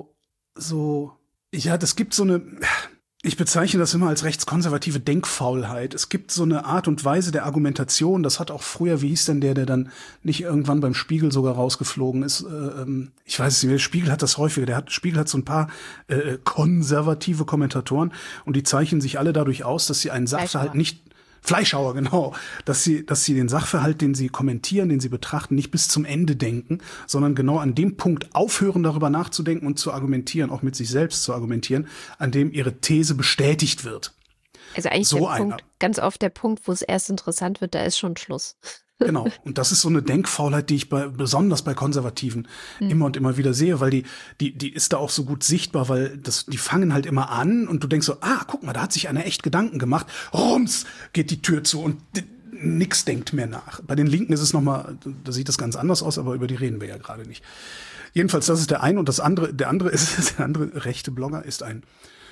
das gibt so eine, ich bezeichne das immer als rechtskonservative Denkfaulheit. Es gibt so eine Art und Weise der Argumentation, das hat auch früher, wie hieß denn der dann nicht irgendwann beim Spiegel sogar rausgeflogen ist, ich weiß es nicht, der Spiegel hat das häufiger, Spiegel hat so ein paar konservative Kommentatoren und die zeichnen sich alle dadurch aus, dass sie einen Sachverhalt nicht, Fleischhauer, genau, dass sie den Sachverhalt, den sie kommentieren, den sie betrachten, nicht bis zum Ende denken, sondern genau an dem Punkt aufhören, darüber nachzudenken und zu argumentieren, auch mit sich selbst zu argumentieren, an dem ihre These bestätigt wird. Also eigentlich ganz oft der Punkt, wo es erst interessant wird, da ist schon Schluss. Genau. Und das ist so eine Denkfaulheit, die ich besonders bei Konservativen immer und immer wieder sehe, weil die ist da auch so gut sichtbar, weil die fangen halt immer an und du denkst so, guck mal, da hat sich einer echt Gedanken gemacht. Rums geht die Tür zu und nix denkt mehr nach. Bei den Linken ist es nochmal, da sieht das ganz anders aus, aber über die reden wir ja gerade nicht. Jedenfalls, das ist der eine und der andere rechte Blogger ist ein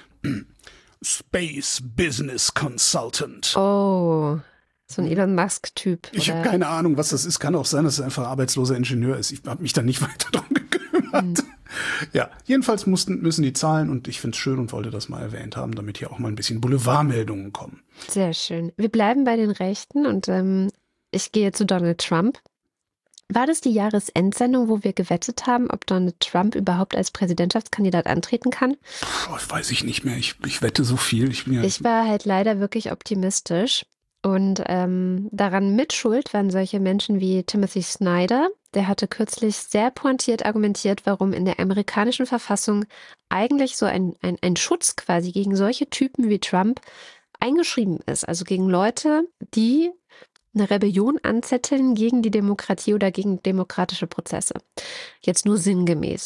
Space Business Consultant. Oh. So ein Elon Musk-Typ. Ich habe keine Ahnung, was das ist. Kann auch sein, dass es einfach arbeitsloser Ingenieur ist. Ich habe mich da nicht weiter drum gekümmert. Ja, jedenfalls müssen die zahlen und ich finde es schön und wollte das mal erwähnt haben, damit hier auch mal ein bisschen Boulevardmeldungen kommen. Sehr schön. Wir bleiben bei den Rechten und ich gehe zu Donald Trump. War das die Jahresendsendung, wo wir gewettet haben, ob Donald Trump überhaupt als Präsidentschaftskandidat antreten kann? Weiß ich nicht mehr. Ich wette so viel. Ich war halt leider wirklich optimistisch. Und daran mitschuld waren solche Menschen wie Timothy Snyder. Der hatte kürzlich sehr pointiert argumentiert, warum in der amerikanischen Verfassung eigentlich so ein Schutz quasi gegen solche Typen wie Trump eingeschrieben ist. Also gegen Leute, die eine Rebellion anzetteln gegen die Demokratie oder gegen demokratische Prozesse. Jetzt nur sinngemäß.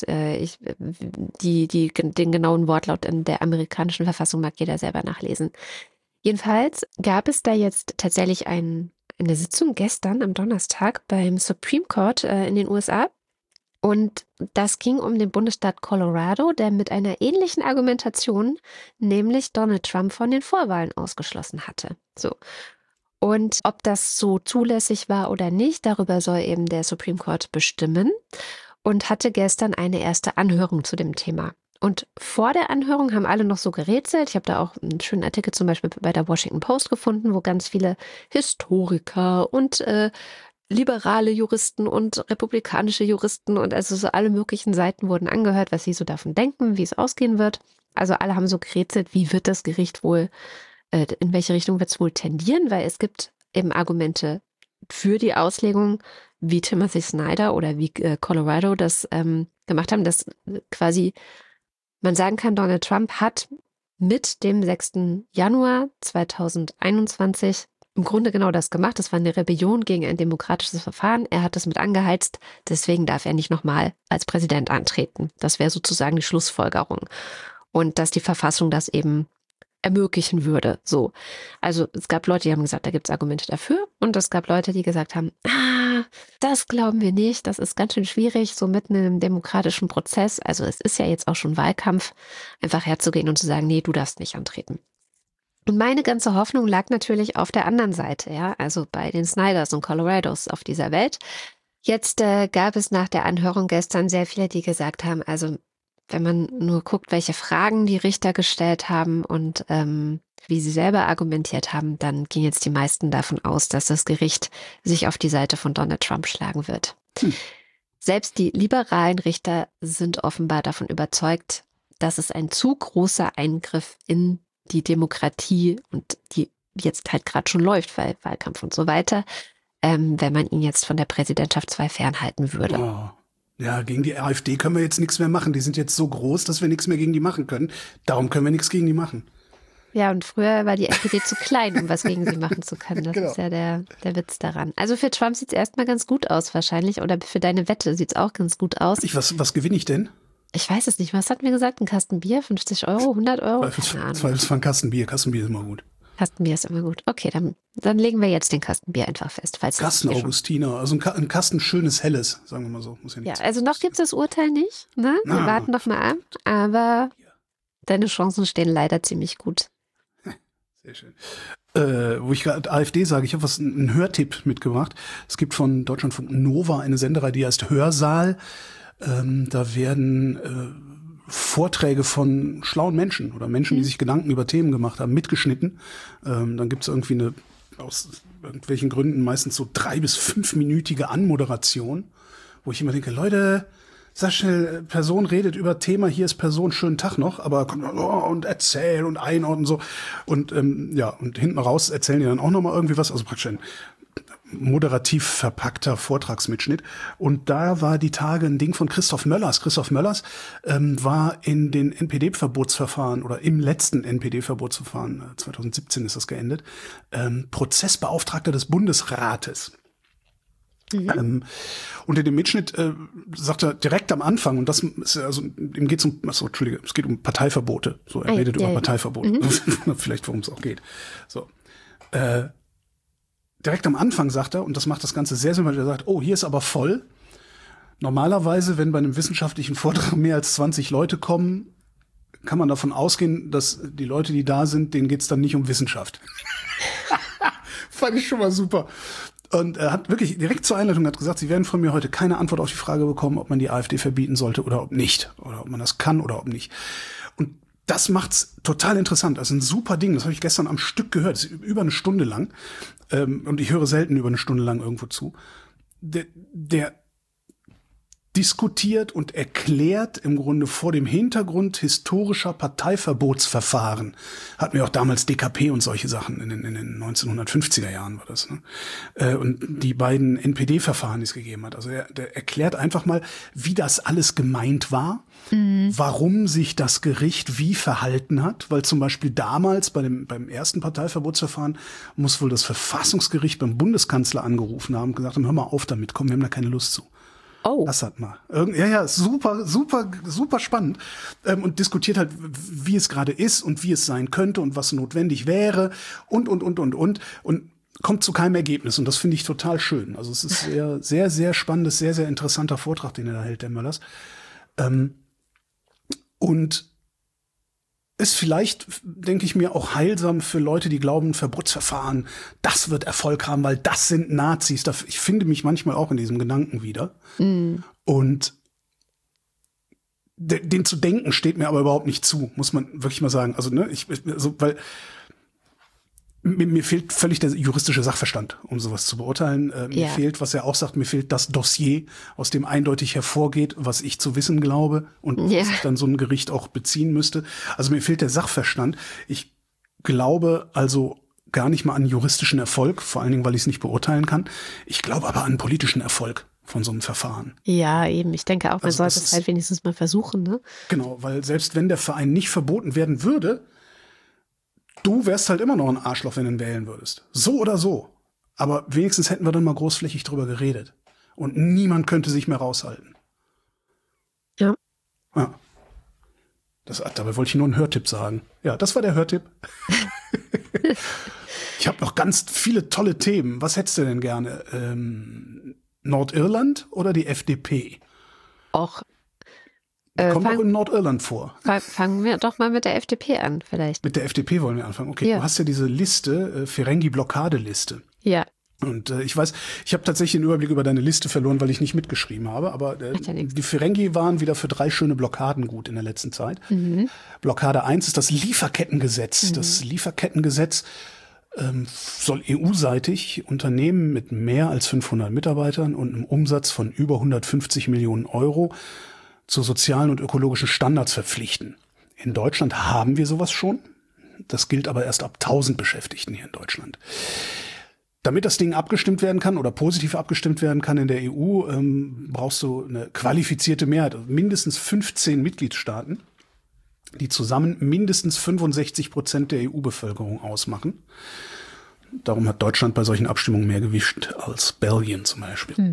Den genauen Wortlaut in der amerikanischen Verfassung mag jeder selber nachlesen. Jedenfalls gab es da jetzt tatsächlich eine Sitzung gestern am Donnerstag beim Supreme Court in den USA. Und das ging um den Bundesstaat Colorado, der mit einer ähnlichen Argumentation nämlich Donald Trump von den Vorwahlen ausgeschlossen hatte. So. Und ob das so zulässig war oder nicht, darüber soll eben der Supreme Court bestimmen und hatte gestern eine erste Anhörung zu dem Thema. Und vor der Anhörung haben alle noch so gerätselt. Ich habe da auch einen schönen Artikel zum Beispiel bei der Washington Post gefunden, wo ganz viele Historiker und liberale Juristen und republikanische Juristen und also so alle möglichen Seiten wurden angehört, was sie so davon denken, wie es ausgehen wird. Also alle haben so gerätselt, wie wird das Gericht wohl, in welche Richtung wird es wohl tendieren, weil es gibt eben Argumente für die Auslegung, wie Timothy Snyder oder wie Colorado das gemacht haben, dass quasi man sagen kann, Donald Trump hat mit dem 6. Januar 2021 im Grunde genau das gemacht. Das war eine Rebellion gegen ein demokratisches Verfahren. Er hat das mit angeheizt. Deswegen darf er nicht nochmal als Präsident antreten. Das wäre sozusagen die Schlussfolgerung. Und dass die Verfassung das eben ermöglichen würde. So. Also es gab Leute, die haben gesagt, da gibt es Argumente dafür. Und es gab Leute, die gesagt haben, das glauben wir nicht. Das ist ganz schön schwierig, so mitten in einem demokratischen Prozess. Also es ist ja jetzt auch schon Wahlkampf, einfach herzugehen und zu sagen, nee, du darfst nicht antreten. Und meine ganze Hoffnung lag natürlich auf der anderen Seite, ja, also bei den Snyders und Colorados auf dieser Welt. Jetzt gab es nach der Anhörung gestern sehr viele, die gesagt haben, also wenn man nur guckt, welche Fragen die Richter gestellt haben und wie sie selber argumentiert haben, dann gehen jetzt die meisten davon aus, dass das Gericht sich auf die Seite von Donald Trump schlagen wird. Selbst die liberalen Richter sind offenbar davon überzeugt, dass es ein zu großer Eingriff in die Demokratie und die jetzt halt gerade schon läuft, weil Wahlkampf und so weiter, wenn man ihn jetzt von der Präsidentschaft fernhalten würde. Oh. Ja, gegen die AfD können wir jetzt nichts mehr machen. Die sind jetzt so groß, dass wir nichts mehr gegen die machen können. Darum können wir nichts gegen die machen. Ja, und früher war die NPD zu klein, um was gegen sie machen zu können. Das genau. Ist ja der Witz daran. Also für Trump sieht es erstmal ganz gut aus wahrscheinlich. Oder für deine Wette sieht es auch ganz gut aus. Was gewinne ich denn? Ich weiß es nicht. Was hatten wir gesagt? Ein Kasten Bier? 50 Euro? 100 Euro? Keine Ahnung. Zweifelsfall ein Kasten Bier. Kastenbier ist immer gut. Kastenbier ist immer gut. Okay, dann legen wir jetzt den Kastenbier einfach fest. Kasten Augustiner, also ein Kasten schönes Helles, sagen wir mal so. Muss ja, also noch gibt es das Urteil nicht. Ne? Wir warten noch mal ab. Aber deine Chancen stehen leider ziemlich gut. Sehr schön. Wo ich gerade AfD sage, ich habe einen Hörtipp mitgebracht. Es gibt von Deutschlandfunk Nova eine Sendereihe, die heißt Hörsaal. Da werden Vorträge von schlauen Menschen oder Menschen, die sich Gedanken über Themen gemacht haben, mitgeschnitten. Dann gibt es irgendwie aus irgendwelchen Gründen meistens so 3- bis 5-minütige Anmoderation, wo ich immer denke, Leute, sag schnell, Person redet über Thema, hier ist Person, schönen Tag noch, aber kommt und erzähl und einordnen so. Und und hinten raus erzählen die dann auch nochmal irgendwie was, also praktisch ein moderativ verpackter Vortragsmitschnitt. Und da war die Tage ein Ding von Christoph Möllers. Christoph Möllers war in den NPD-Verbotsverfahren oder im letzten NPD-Verbotsverfahren, 2017 ist das geendet, Prozessbeauftragter des Bundesrates. Und in dem Mitschnitt sagt er direkt am Anfang, und das ist also, ihm geht's es geht um Parteiverbote. So, er redet über Parteiverbote. Vielleicht, worum es auch geht. So. Direkt am Anfang sagt er, und das macht das Ganze sehr sympathisch, er sagt, oh, hier ist aber voll. Normalerweise, wenn bei einem wissenschaftlichen Vortrag mehr als 20 Leute kommen, kann man davon ausgehen, dass die Leute, die da sind, denen geht's dann nicht um Wissenschaft. Fand ich schon mal super. Und er hat wirklich direkt zur Einleitung gesagt, Sie werden von mir heute keine Antwort auf die Frage bekommen, ob man die AfD verbieten sollte oder ob nicht. Oder ob man das kann oder ob nicht. Und das macht's total interessant. Das ist ein super Ding. Das habe ich gestern am Stück gehört. Das ist über eine Stunde lang. Und ich höre selten über eine Stunde lang irgendwo zu. Der diskutiert und erklärt im Grunde vor dem Hintergrund historischer Parteiverbotsverfahren. Hatten wir auch damals DKP und solche Sachen in den 1950er Jahren war das. Ne? Und die beiden NPD-Verfahren, die es gegeben hat. Also der erklärt einfach mal, wie das alles gemeint war, warum sich das Gericht wie verhalten hat, weil zum Beispiel damals beim ersten Parteiverbotsverfahren muss wohl das Verfassungsgericht beim Bundeskanzler angerufen haben und gesagt haben, hör mal auf damit, komm, wir haben da keine Lust zu. Oh. Das hat mal. Super spannend. Und diskutiert halt, wie es gerade ist und wie es sein könnte und was notwendig wäre und kommt zu keinem Ergebnis. Und das finde ich total schön. Also es ist sehr, sehr spannendes, sehr, sehr interessanter Vortrag, den er da hält, der Möllers. Und ist vielleicht, denke ich mir, auch heilsam für Leute, die glauben, Verbotsverfahren, das wird Erfolg haben, weil das sind Nazis. Ich finde mich manchmal auch in diesem Gedanken wieder. Und den zu denken steht mir aber überhaupt nicht zu, muss man wirklich mal sagen. Also, ne, weil mir fehlt völlig der juristische Sachverstand, um sowas zu beurteilen. Mir fehlt, was er auch sagt, mir fehlt das Dossier, aus dem eindeutig hervorgeht, was ich zu wissen glaube und was ich dann so ein Gericht auch beziehen müsste. Also mir fehlt der Sachverstand. Ich glaube also gar nicht mal an juristischen Erfolg, vor allen Dingen, weil ich es nicht beurteilen kann. Ich glaube aber an politischen Erfolg von so einem Verfahren. Ja, eben. Ich denke auch, man sollte es halt wenigstens mal versuchen, ne? Genau, weil selbst wenn der Verein nicht verboten werden würde, du wärst halt immer noch ein Arschloch, wenn du ihn wählen würdest. So oder so. Aber wenigstens hätten wir dann mal großflächig drüber geredet. Und niemand könnte sich mehr raushalten. Ja. Dabei wollte ich nur einen Hörtipp sagen. Ja, das war der Hörtipp. Ich habe noch ganz viele tolle Themen. Was hättest du denn gerne? Nordirland oder die FDP? Auch. Kommt auch in Nordirland vor. Fangen wir doch mal mit der FDP an, vielleicht. Mit der FDP wollen wir anfangen. Okay, Du hast ja diese Liste, Ferengi-Blockadeliste. Ja. Und ich weiß, ich habe tatsächlich den Überblick über deine Liste verloren, weil ich nicht mitgeschrieben habe. Aber die Ferengi waren wieder für 3 schöne Blockaden gut in der letzten Zeit. Blockade 1 ist das Lieferkettengesetz. Das Lieferkettengesetz soll EU-seitig Unternehmen mit mehr als 500 Mitarbeitern und einem Umsatz von über 150 Millionen Euro zu sozialen und ökologischen Standards verpflichten. In Deutschland haben wir sowas schon. Das gilt aber erst ab 1000 Beschäftigten hier in Deutschland. Damit das Ding abgestimmt werden kann oder positiv abgestimmt werden kann in der EU, brauchst du eine qualifizierte Mehrheit, also mindestens 15 Mitgliedstaaten, die zusammen mindestens 65% der EU-Bevölkerung ausmachen. Darum hat Deutschland bei solchen Abstimmungen mehr Gewicht als Belgien zum Beispiel.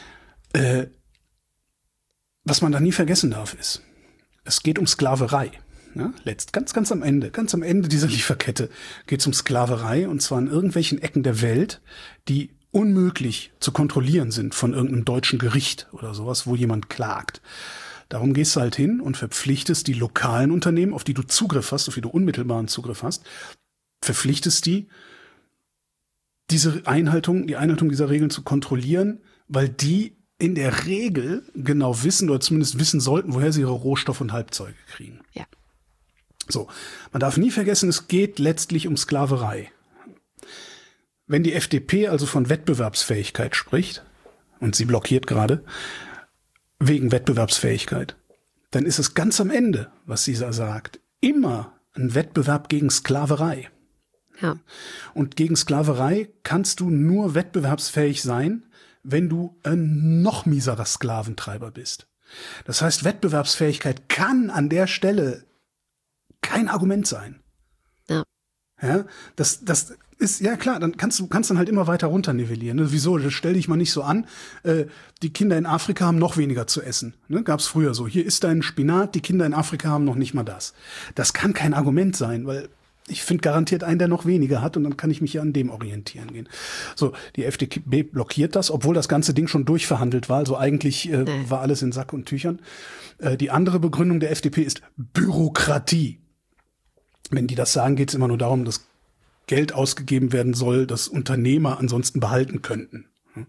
Was man da nie vergessen darf, ist, es geht um Sklaverei. Ja, ganz am Ende dieser Lieferkette geht es um Sklaverei, und zwar in irgendwelchen Ecken der Welt, die unmöglich zu kontrollieren sind von irgendeinem deutschen Gericht oder sowas, wo jemand klagt. Darum gehst du halt hin und verpflichtest die lokalen Unternehmen, auf die du Zugriff hast, auf die du unmittelbaren Zugriff hast, verpflichtest die Einhaltung dieser Regeln zu kontrollieren, weil die in der Regel genau wissen oder zumindest wissen sollten, woher sie ihre Rohstoffe und Halbzeuge kriegen. Ja. So, man darf nie vergessen, es geht letztlich um Sklaverei. Wenn die FDP also von Wettbewerbsfähigkeit spricht, und sie blockiert gerade, wegen Wettbewerbsfähigkeit, dann ist es ganz am Ende, was sie da sagt, immer ein Wettbewerb gegen Sklaverei. Ja. Und gegen Sklaverei kannst du nur wettbewerbsfähig sein, wenn du ein noch mieserer Sklaventreiber bist. Das heißt, Wettbewerbsfähigkeit kann an der Stelle kein Argument sein. Ja. Ja, das ist, ja klar, dann kannst dann halt immer weiter runter nivellieren. Ne? Wieso? Das stell dich mal nicht so an. Die Kinder in Afrika haben noch weniger zu essen. Ne? Gab's früher so. Hier ist dein Spinat, die Kinder in Afrika haben noch nicht mal das. Das kann kein Argument sein, weil ich finde garantiert einen, der noch weniger hat, und dann kann ich mich ja an dem orientieren gehen. So, die FDP blockiert das, obwohl das ganze Ding schon durchverhandelt war. Also eigentlich war alles in Sack und Tüchern. Die andere Begründung der FDP ist Bürokratie. Wenn die das sagen, geht es immer nur darum, dass Geld ausgegeben werden soll, das Unternehmer ansonsten behalten könnten.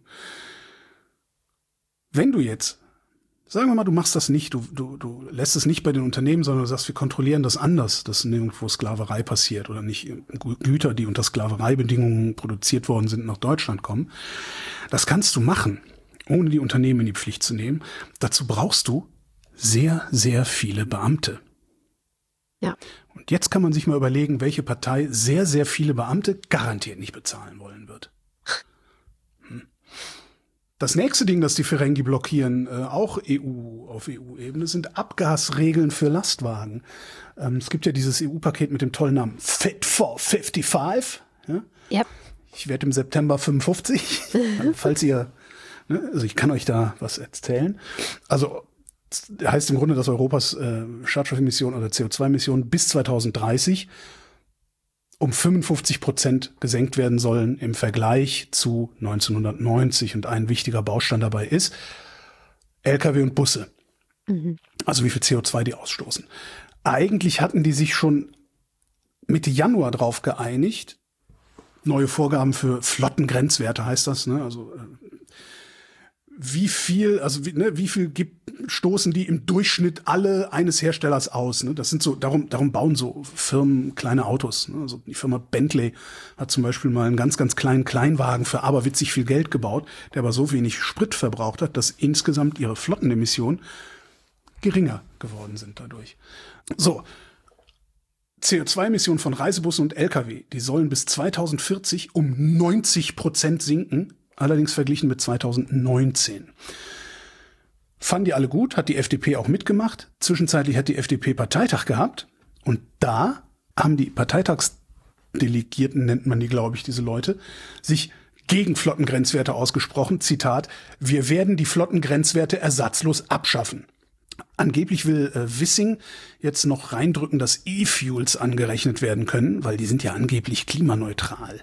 Wenn du jetzt, sagen wir mal, du machst das nicht, du lässt es nicht bei den Unternehmen, sondern du sagst, wir kontrollieren das anders, dass nirgendwo Sklaverei passiert oder nicht Güter, die unter Sklavereibedingungen produziert worden sind, nach Deutschland kommen. Das kannst du machen, ohne die Unternehmen in die Pflicht zu nehmen. Dazu brauchst du sehr, sehr viele Beamte. Ja. Und jetzt kann man sich mal überlegen, welche Partei sehr, sehr viele Beamte garantiert nicht bezahlen wollen wird. Das nächste Ding, das die Ferengi blockieren, auch auf EU-Ebene, sind Abgasregeln für Lastwagen. Es gibt ja dieses EU-Paket mit dem tollen Namen Fit for 55. Ja? Yep. Ich werde im September 55, falls ihr, ne, also ich kann euch da was erzählen. Also heißt im Grunde, dass Europas Schadstoffemissionen oder CO2-Emissionen bis 2030 um 55% gesenkt werden sollen im Vergleich zu 1990. Und ein wichtiger Baustein dabei ist Lkw und Busse. Also wie viel CO2 die ausstoßen. eigentlich hatten die sich schon Mitte Januar drauf geeinigt. Neue Vorgaben für Flottengrenzwerte heißt das, ne? Also wie viel stoßen die im Durchschnitt alle eines Herstellers aus, ne? Das sind so, darum bauen so Firmen kleine Autos, ne? Also die Firma Bentley hat zum Beispiel mal einen ganz, ganz kleinen Kleinwagen für aberwitzig viel Geld gebaut, der aber so wenig Sprit verbraucht hat, dass insgesamt ihre Flottenemissionen geringer geworden sind dadurch. So. CO2-Emissionen von Reisebussen und Lkw, die sollen bis 2040 um 90% sinken, allerdings verglichen mit 2019. Fanden die alle gut, hat die FDP auch mitgemacht. Zwischenzeitlich hat die FDP Parteitag gehabt und da haben die Parteitagsdelegierten, nennt man die, glaube ich, diese Leute, sich gegen Flottengrenzwerte ausgesprochen. Zitat, wir werden die Flottengrenzwerte ersatzlos abschaffen. Angeblich will Wissing jetzt noch reindrücken, dass E-Fuels angerechnet werden können, weil die sind ja angeblich klimaneutral.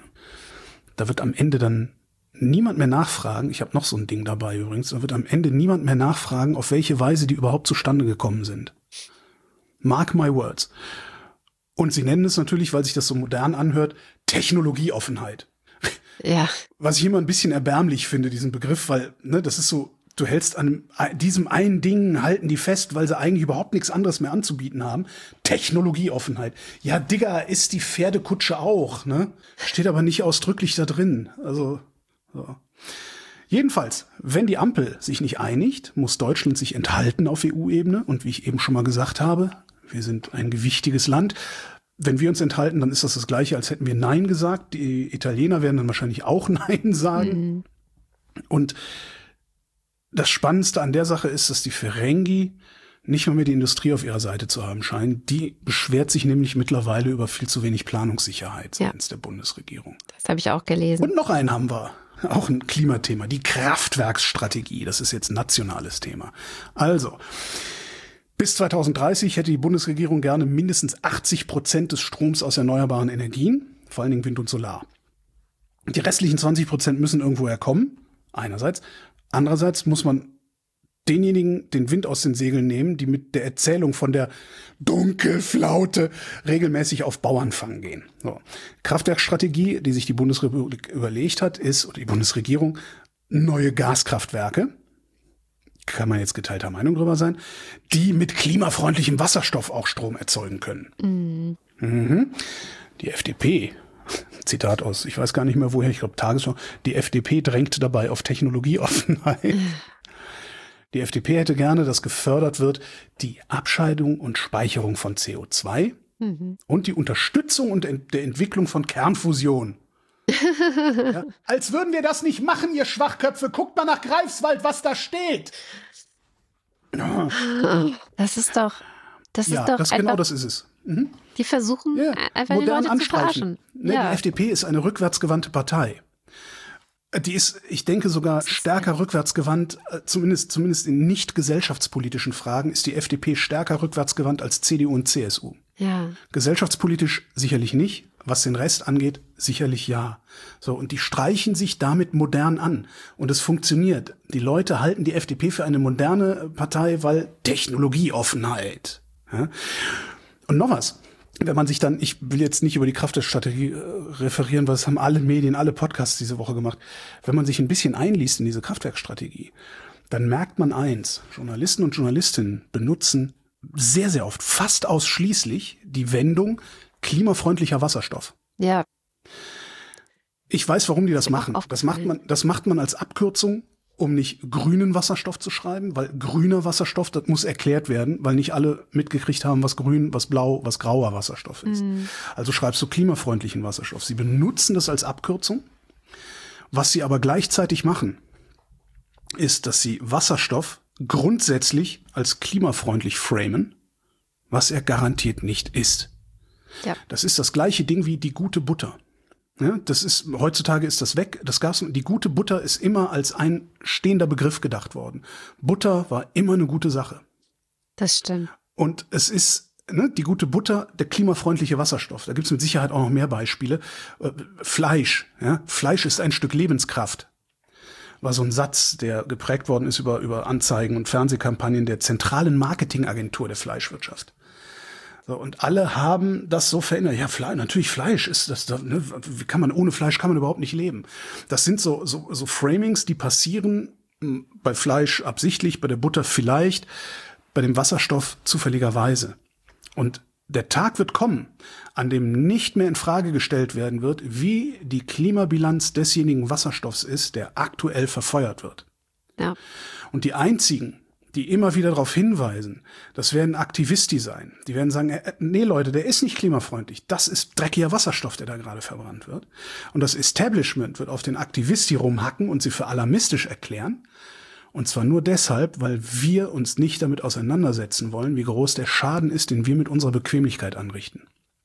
Da wird am Ende dann niemand mehr nachfragen, ich habe noch so ein Ding dabei übrigens, da wird am Ende niemand mehr nachfragen, auf welche Weise die überhaupt zustande gekommen sind. Mark my words. Und sie nennen es natürlich, weil sich das so modern anhört, Technologieoffenheit. Ja. Was ich immer ein bisschen erbärmlich finde, diesen Begriff, weil, ne, das ist so, du hältst an diesem einen Ding, halten die fest, weil sie eigentlich überhaupt nichts anderes mehr anzubieten haben. Technologieoffenheit. Ja, Digga, ist die Pferdekutsche auch, ne? Steht aber nicht ausdrücklich da drin. Also, so. Jedenfalls, wenn die Ampel sich nicht einigt, muss Deutschland sich enthalten auf EU-Ebene. Und wie ich eben schon mal gesagt habe, wir sind ein gewichtiges Land. Wenn wir uns enthalten, dann ist das Gleiche, als hätten wir Nein gesagt. Die Italiener werden dann wahrscheinlich auch Nein sagen. Mhm. Und das Spannendste an der Sache ist, dass die Ferengi nicht mal mehr die Industrie auf ihrer Seite zu haben scheinen. Die beschwert sich nämlich mittlerweile über viel zu wenig Planungssicherheit seitens der Bundesregierung. Das habe ich auch gelesen. Und noch einen haben wir. Auch ein Klimathema. Die Kraftwerksstrategie. Das ist jetzt ein nationales Thema. Also, bis 2030 hätte die Bundesregierung gerne mindestens 80% des Stroms aus erneuerbaren Energien. Vor allen Dingen Wind und Solar. Die restlichen 20% müssen irgendwoher kommen. Einerseits. Andererseits muss man denjenigen den Wind aus den Segeln nehmen, die mit der Erzählung von der Dunkelflaute regelmäßig auf Bauernfang gehen. So. Kraftwerkstrategie, die sich die Bundesrepublik überlegt hat, ist, oder die Bundesregierung, neue Gaskraftwerke, kann man jetzt geteilter Meinung drüber sein, die mit klimafreundlichem Wasserstoff auch Strom erzeugen können. Mhm. Mhm. Die FDP, Zitat aus, ich weiß gar nicht mehr woher, ich glaube Tagesschau, die FDP drängt dabei auf Technologieoffenheit. Die FDP hätte gerne, dass gefördert wird die Abscheidung und Speicherung von CO2 und die Unterstützung und der Entwicklung von Kernfusion. Ja, als würden wir das nicht machen, ihr Schwachköpfe. Guckt mal nach Greifswald, was da steht. Das ist doch das ist es. Mhm. Die versuchen einfach die Leute zu verarschen. Ne, ja. Die FDP ist eine rückwärtsgewandte Partei. Die ist, ich denke, sogar stärker rückwärtsgewandt, zumindest in nicht gesellschaftspolitischen Fragen, ist die FDP stärker rückwärtsgewandt als CDU und CSU. Ja. Gesellschaftspolitisch sicherlich nicht, was den Rest angeht, sicherlich ja. So, und die streichen sich damit modern an. Und es funktioniert. Die Leute halten die FDP für eine moderne Partei, weil Technologieoffenheit. Ja? Und noch was. Wenn man sich dann, ich will jetzt nicht über die Kraftwerkstrategie referieren, weil das haben alle Medien, alle Podcasts diese Woche gemacht. Wenn man sich ein bisschen einliest in diese Kraftwerkstrategie, dann merkt man eins. Journalisten und Journalistinnen benutzen sehr, sehr oft, fast ausschließlich, die Wendung klimafreundlicher Wasserstoff. Ja. Ich weiß, warum die das machen. Das macht man als Abkürzung, um nicht grünen Wasserstoff zu schreiben, weil grüner Wasserstoff, das muss erklärt werden, weil nicht alle mitgekriegt haben, was grün, was blau, was grauer Wasserstoff ist. Also schreibst du klimafreundlichen Wasserstoff. Sie benutzen das als Abkürzung. Was sie aber gleichzeitig machen, ist, dass sie Wasserstoff grundsätzlich als klimafreundlich framen, was er garantiert nicht ist. Ja. Das ist das gleiche Ding wie die gute Butter. Ja, heutzutage ist das weg. Die gute Butter ist immer als ein stehender Begriff gedacht worden. Butter war immer eine gute Sache. Das stimmt. Und es ist, die gute Butter, der klimafreundliche Wasserstoff. Da gibt es mit Sicherheit auch noch mehr Beispiele. Fleisch. Ja? Fleisch ist ein Stück Lebenskraft. War so ein Satz, der geprägt worden ist über Anzeigen und Fernsehkampagnen der zentralen Marketingagentur der Fleischwirtschaft. So, und alle haben das so verändert. Ja, natürlich Fleisch ist das, ne? Wie kann man, ohne Fleisch kann man überhaupt nicht leben. Das sind so Framings, die passieren bei Fleisch absichtlich, bei der Butter vielleicht, bei dem Wasserstoff zufälligerweise. Und der Tag wird kommen, an dem nicht mehr in Frage gestellt werden wird, wie die Klimabilanz desjenigen Wasserstoffs ist, der aktuell verfeuert wird. Ja. Und die einzigen, die immer wieder darauf hinweisen, das werden Aktivisti sein. Die werden sagen, nee Leute, der ist nicht klimafreundlich. Das ist dreckiger Wasserstoff, der da gerade verbrannt wird. Und das Establishment wird auf den Aktivisti rumhacken und sie für alarmistisch erklären. Und zwar nur deshalb, weil wir uns nicht damit auseinandersetzen wollen, wie groß der Schaden ist, den wir mit unserer Bequemlichkeit anrichten.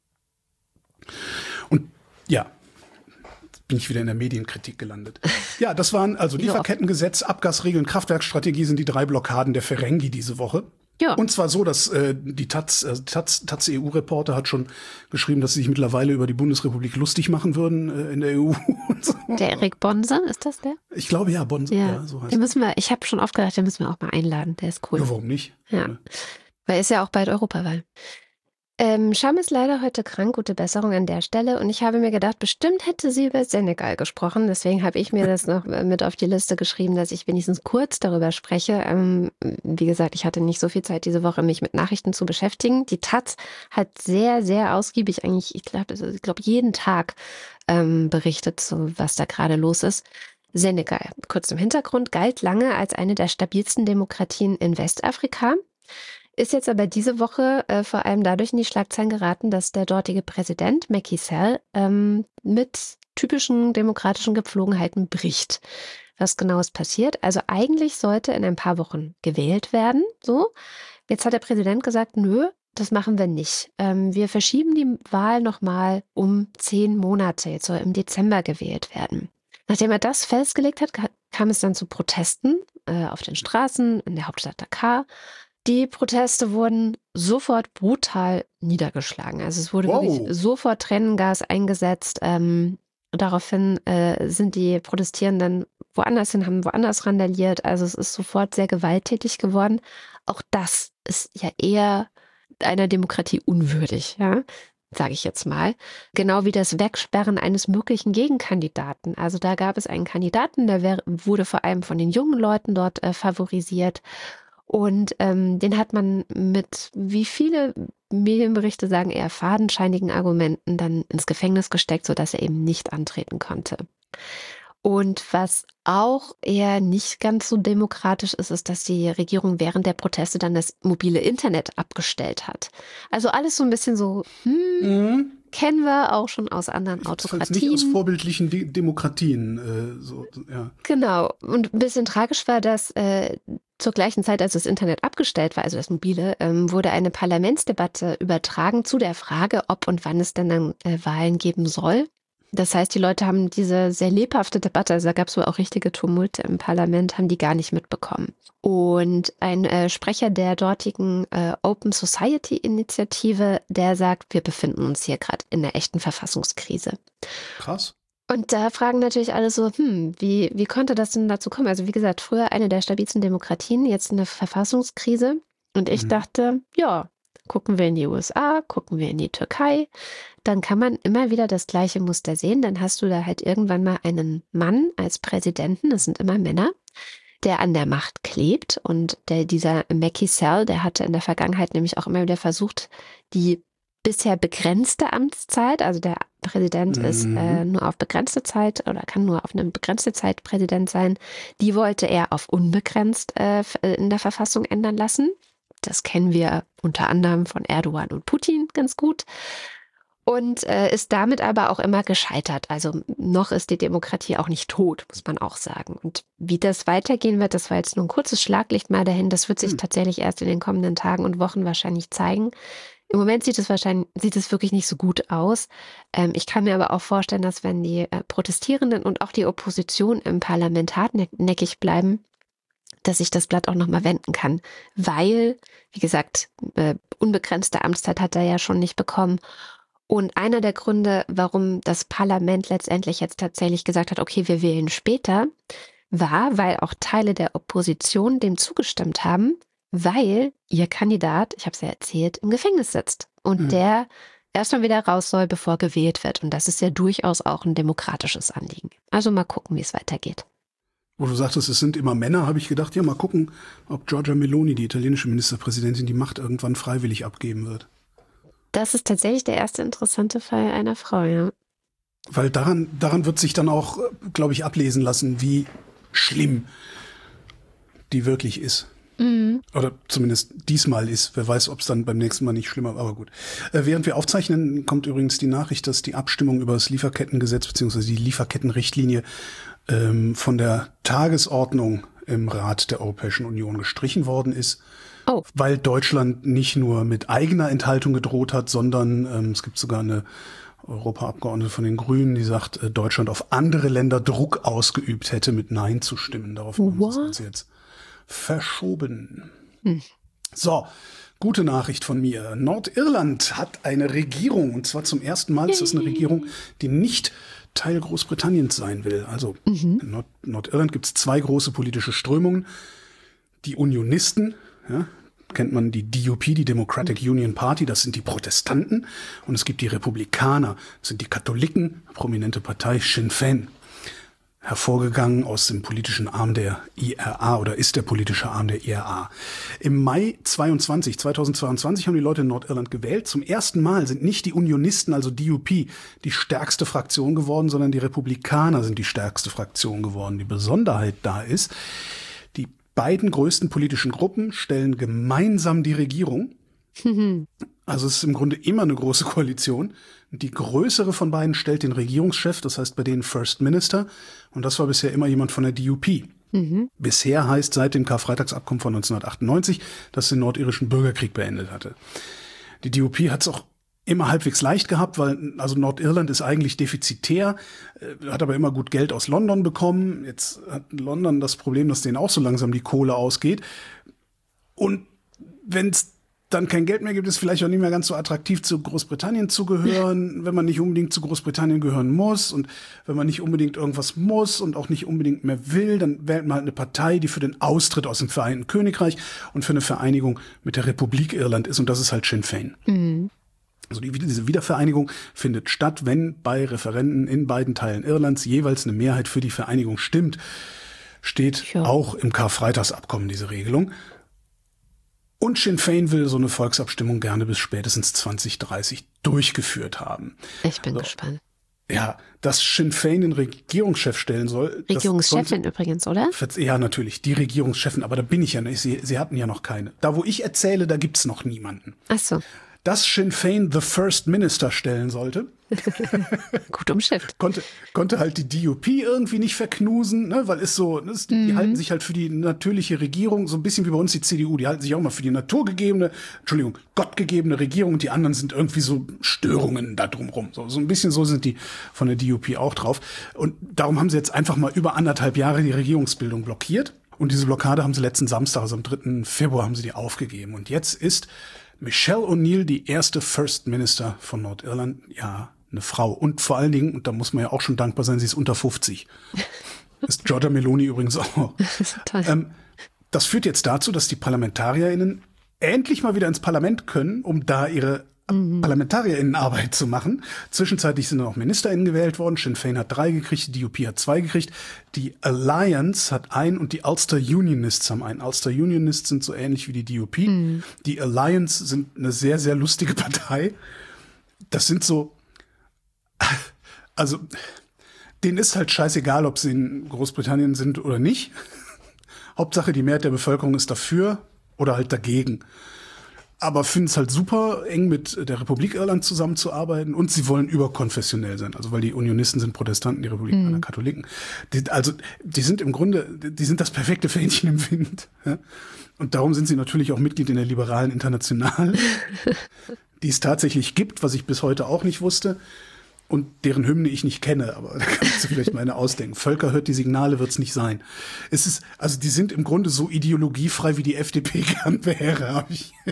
Und ja, jetzt bin ich wieder in der Medienkritik gelandet. Ja, das waren also Lieferkettengesetz, Abgasregeln, Kraftwerksstrategie sind die 3 Blockaden der Ferengi diese Woche. Ja. Und zwar so, dass die Taz EU-Reporter hat schon geschrieben, dass sie sich mittlerweile über die Bundesrepublik lustig machen würden in der EU. Und so. Der Erik Bonse, ist das der? Ich glaube ja, Bonse. Ja, so heißt ich habe schon oft gedacht, den müssen wir auch mal einladen. Der ist cool. Ja, warum nicht? Ja. Weil ist ja auch bald Europawahl. Scham ist leider heute krank, gute Besserung an der Stelle. Und ich habe mir gedacht, bestimmt hätte sie über Senegal gesprochen. Deswegen habe ich mir das noch mit auf die Liste geschrieben, dass ich wenigstens kurz darüber spreche. Wie gesagt, ich hatte nicht so viel Zeit diese Woche, mich mit Nachrichten zu beschäftigen. Die Taz hat sehr, sehr ausgiebig eigentlich, ich glaube, jeden Tag berichtet, so was da gerade los ist. Senegal, kurz im Hintergrund, galt lange als eine der stabilsten Demokratien in Westafrika. Ist jetzt aber diese Woche vor allem dadurch in die Schlagzeilen geraten, dass der dortige Präsident Macky Sall mit typischen demokratischen Gepflogenheiten bricht. Was genau ist passiert? Also eigentlich sollte in ein paar Wochen gewählt werden. So, jetzt hat der Präsident gesagt, nö, das machen wir nicht. Wir verschieben die Wahl nochmal um 10 Monate. Jetzt soll im Dezember gewählt werden. Nachdem er das festgelegt hat, kam es dann zu Protesten auf den Straßen in der Hauptstadt Dakar. Die Proteste wurden sofort brutal niedergeschlagen. Also es wurde wirklich sofort Tränengas eingesetzt. Daraufhin sind die Protestierenden woanders hin, haben woanders randaliert. Also es ist sofort sehr gewalttätig geworden. Auch das ist ja eher einer Demokratie unwürdig, ja, sage ich jetzt mal. Genau wie das Wegsperren eines möglichen Gegenkandidaten. Also da gab es einen Kandidaten, der wurde vor allem von den jungen Leuten dort favorisiert. Und den hat man mit, wie viele Medienberichte sagen, eher fadenscheinigen Argumenten dann ins Gefängnis gesteckt, sodass er eben nicht antreten konnte. Und was auch eher nicht ganz so demokratisch ist, ist, dass die Regierung während der Proteste dann das mobile Internet abgestellt hat. Also alles so ein bisschen so, kennen wir auch schon aus anderen Autokratien. Nicht aus vorbildlichen Demokratien. Ja. Genau. Und ein bisschen tragisch war, dass zur gleichen Zeit, als das Internet abgestellt war, also das Mobile, wurde eine Parlamentsdebatte übertragen zu der Frage, ob und wann es denn dann Wahlen geben soll. Das heißt, die Leute haben diese sehr lebhafte Debatte, also da gab es wohl auch richtige Tumulte im Parlament, haben die gar nicht mitbekommen. Und ein Sprecher der dortigen Open Society Initiative, der sagt, wir befinden uns hier gerade in einer echten Verfassungskrise. Krass. Und da fragen natürlich alle so, wie konnte das denn dazu kommen? Also wie gesagt, früher eine der stabilsten Demokratien, jetzt eine Verfassungskrise. Und ich dachte, ja, gucken wir in die USA, gucken wir in die Türkei, dann kann man immer wieder das gleiche Muster sehen. Dann hast du da halt irgendwann mal einen Mann als Präsidenten, das sind immer Männer, der an der Macht klebt. Und dieser Macky Sall, der hatte in der Vergangenheit nämlich auch immer wieder versucht, die bisher begrenzte Amtszeit, also der Präsident ist nur auf begrenzte Zeit oder kann nur auf eine begrenzte Zeit Präsident sein, die wollte er auf unbegrenzt in der Verfassung ändern lassen. Das kennen wir unter anderem von Erdogan und Putin ganz gut. Und ist damit aber auch immer gescheitert. Also noch ist die Demokratie auch nicht tot, muss man auch sagen. Und wie das weitergehen wird, das war jetzt nur ein kurzes Schlaglicht mal dahin. Das wird sich tatsächlich erst in den kommenden Tagen und Wochen wahrscheinlich zeigen. Im Moment sieht es wirklich nicht so gut aus. Ich kann mir aber auch vorstellen, dass wenn die Protestierenden und auch die Opposition im Parlament hartnäckig bleiben, dass sich das Blatt auch nochmal wenden kann. Weil, wie gesagt, unbegrenzte Amtszeit hat er ja schon nicht bekommen. Und einer der Gründe, warum das Parlament letztendlich jetzt tatsächlich gesagt hat, okay, wir wählen später, war, weil auch Teile der Opposition dem zugestimmt haben, weil ihr Kandidat, ich habe es ja erzählt, im Gefängnis sitzt. und der erstmal wieder raus soll, bevor gewählt wird. Und das ist ja durchaus auch ein demokratisches Anliegen. Also mal gucken, wie es weitergeht. Wo du sagtest, es sind immer Männer, habe ich gedacht, ja, mal gucken, ob Giorgia Meloni, die italienische Ministerpräsidentin, die Macht irgendwann freiwillig abgeben wird. Das ist tatsächlich der erste interessante Fall einer Frau, ja. Weil daran wird sich dann auch, glaube ich, ablesen lassen, wie schlimm die wirklich ist. Oder zumindest diesmal ist. Wer weiß, ob es dann beim nächsten Mal nicht schlimmer, aber gut. Während wir aufzeichnen, kommt übrigens die Nachricht, dass die Abstimmung über das Lieferkettengesetz bzw. die Lieferkettenrichtlinie von der Tagesordnung im Rat der Europäischen Union gestrichen worden ist. Oh. Weil Deutschland nicht nur mit eigener Enthaltung gedroht hat, sondern es gibt sogar eine Europaabgeordnete von den Grünen, die sagt, Deutschland auf andere Länder Druck ausgeübt hätte, mit Nein zu stimmen. Darauf haben sie das Ganze jetzt verschoben. So, gute Nachricht von mir. Nordirland hat eine Regierung, und zwar zum ersten Mal ist das eine Regierung, die nicht Teil Großbritanniens sein will. Also in Nordirland gibt es zwei große politische Strömungen. Die Unionisten, ja, kennt man die DUP, die Democratic Union Party, das sind die Protestanten. Und es gibt die Republikaner, das sind die Katholiken, prominente Partei Sinn Féin. Hervorgegangen aus dem politischen Arm der IRA oder ist der politische Arm der IRA. Im Mai 2022 haben die Leute in Nordirland gewählt. Zum ersten Mal sind nicht die Unionisten, also DUP, die stärkste Fraktion geworden, sondern die Republikaner sind die stärkste Fraktion geworden. Die Besonderheit da ist, die beiden größten politischen Gruppen stellen gemeinsam die Regierung. Also es ist im Grunde immer eine große Koalition. Die größere von beiden stellt den Regierungschef, das heißt bei denen First Minister. Und das war bisher immer jemand von der DUP. Bisher heißt seit dem Karfreitagsabkommen von 1998, dass den nordirischen Bürgerkrieg beendet hatte. Die DUP hat es auch immer halbwegs leicht gehabt, weil also Nordirland ist eigentlich defizitär, hat aber immer gut Geld aus London bekommen. Jetzt hat London das Problem, dass denen auch so langsam die Kohle ausgeht. Und wenn es dann kein Geld mehr gibt, ist vielleicht auch nicht mehr ganz so attraktiv, zu Großbritannien zu gehören, wenn man nicht unbedingt zu Großbritannien gehören muss und wenn man nicht unbedingt irgendwas muss und auch nicht unbedingt mehr will, dann wählt man halt eine Partei, die für den Austritt aus dem Vereinten Königreich und für eine Vereinigung mit der Republik Irland ist, und das ist halt Sinn Féin. Also diese Wiedervereinigung findet statt, wenn bei Referenden in beiden Teilen Irlands jeweils eine Mehrheit für die Vereinigung stimmt. Steht auch im Karfreitagsabkommen diese Regelung. Und Sinn Féin will so eine Volksabstimmung gerne bis spätestens 2030 durchgeführt haben. Ich bin gespannt. Ja, dass Sinn Féin den Regierungschef stellen soll. Regierungschefin übrigens, oder? Ja, natürlich, die Regierungschefin, aber da bin ich ja nicht. Sie hatten ja noch keine. Da, wo ich erzähle, da gibt's noch niemanden. Ach so. Dass Sinn Féin the First Minister stellen sollte. Gut umschifft. Konnte halt die DUP irgendwie nicht verknusen, ne, weil es so, die halten sich halt für die natürliche Regierung, so ein bisschen wie bei uns die CDU, die halten sich auch mal für die gottgegebene Regierung, und die anderen sind irgendwie so Störungen da drumrum. So ein bisschen so sind die von der DUP auch drauf. Und darum haben sie jetzt einfach mal über 1,5 Jahre die Regierungsbildung blockiert. Und diese Blockade haben sie letzten Samstag, also am 3. Februar, haben sie die aufgegeben. Und jetzt ist Michelle O'Neill die erste First Minister von Nordirland. Ja, eine Frau. Und vor allen Dingen, und da muss man ja auch schon dankbar sein, sie ist unter 50. Ist Giorgia Meloni übrigens auch. Toll. Das führt jetzt dazu, dass die ParlamentarierInnen endlich mal wieder ins Parlament können, um da ihre ParlamentarierInnenarbeit zu machen. Zwischenzeitlich sind dann auch MinisterInnen gewählt worden. Sinn Féin hat 3 gekriegt, die DUP hat 2 gekriegt. Die Alliance hat 1 und die Ulster Unionists haben 1. Ulster Unionists sind so ähnlich wie die DUP. Die Alliance sind eine sehr, sehr lustige Partei. Das sind so, also denen ist halt scheißegal, ob sie in Großbritannien sind oder nicht. Hauptsache, die Mehrheit der Bevölkerung ist dafür oder halt dagegen. Aber finden es halt super, eng mit der Republik Irland zusammenzuarbeiten, und sie wollen überkonfessionell sein. Also weil die Unionisten sind Protestanten, die Republikaner Katholiken. Die sind im Grunde, die sind das perfekte Fähnchen im Wind. Ja? Und darum sind sie natürlich auch Mitglied in der Liberalen Internationale, die es tatsächlich gibt, was ich bis heute auch nicht wusste. Und deren Hymne ich nicht kenne, aber da kannst du vielleicht meine ausdenken. Völker hört die Signale, wird's nicht sein. Also die sind im Grunde so ideologiefrei, wie die FDP gern wäre.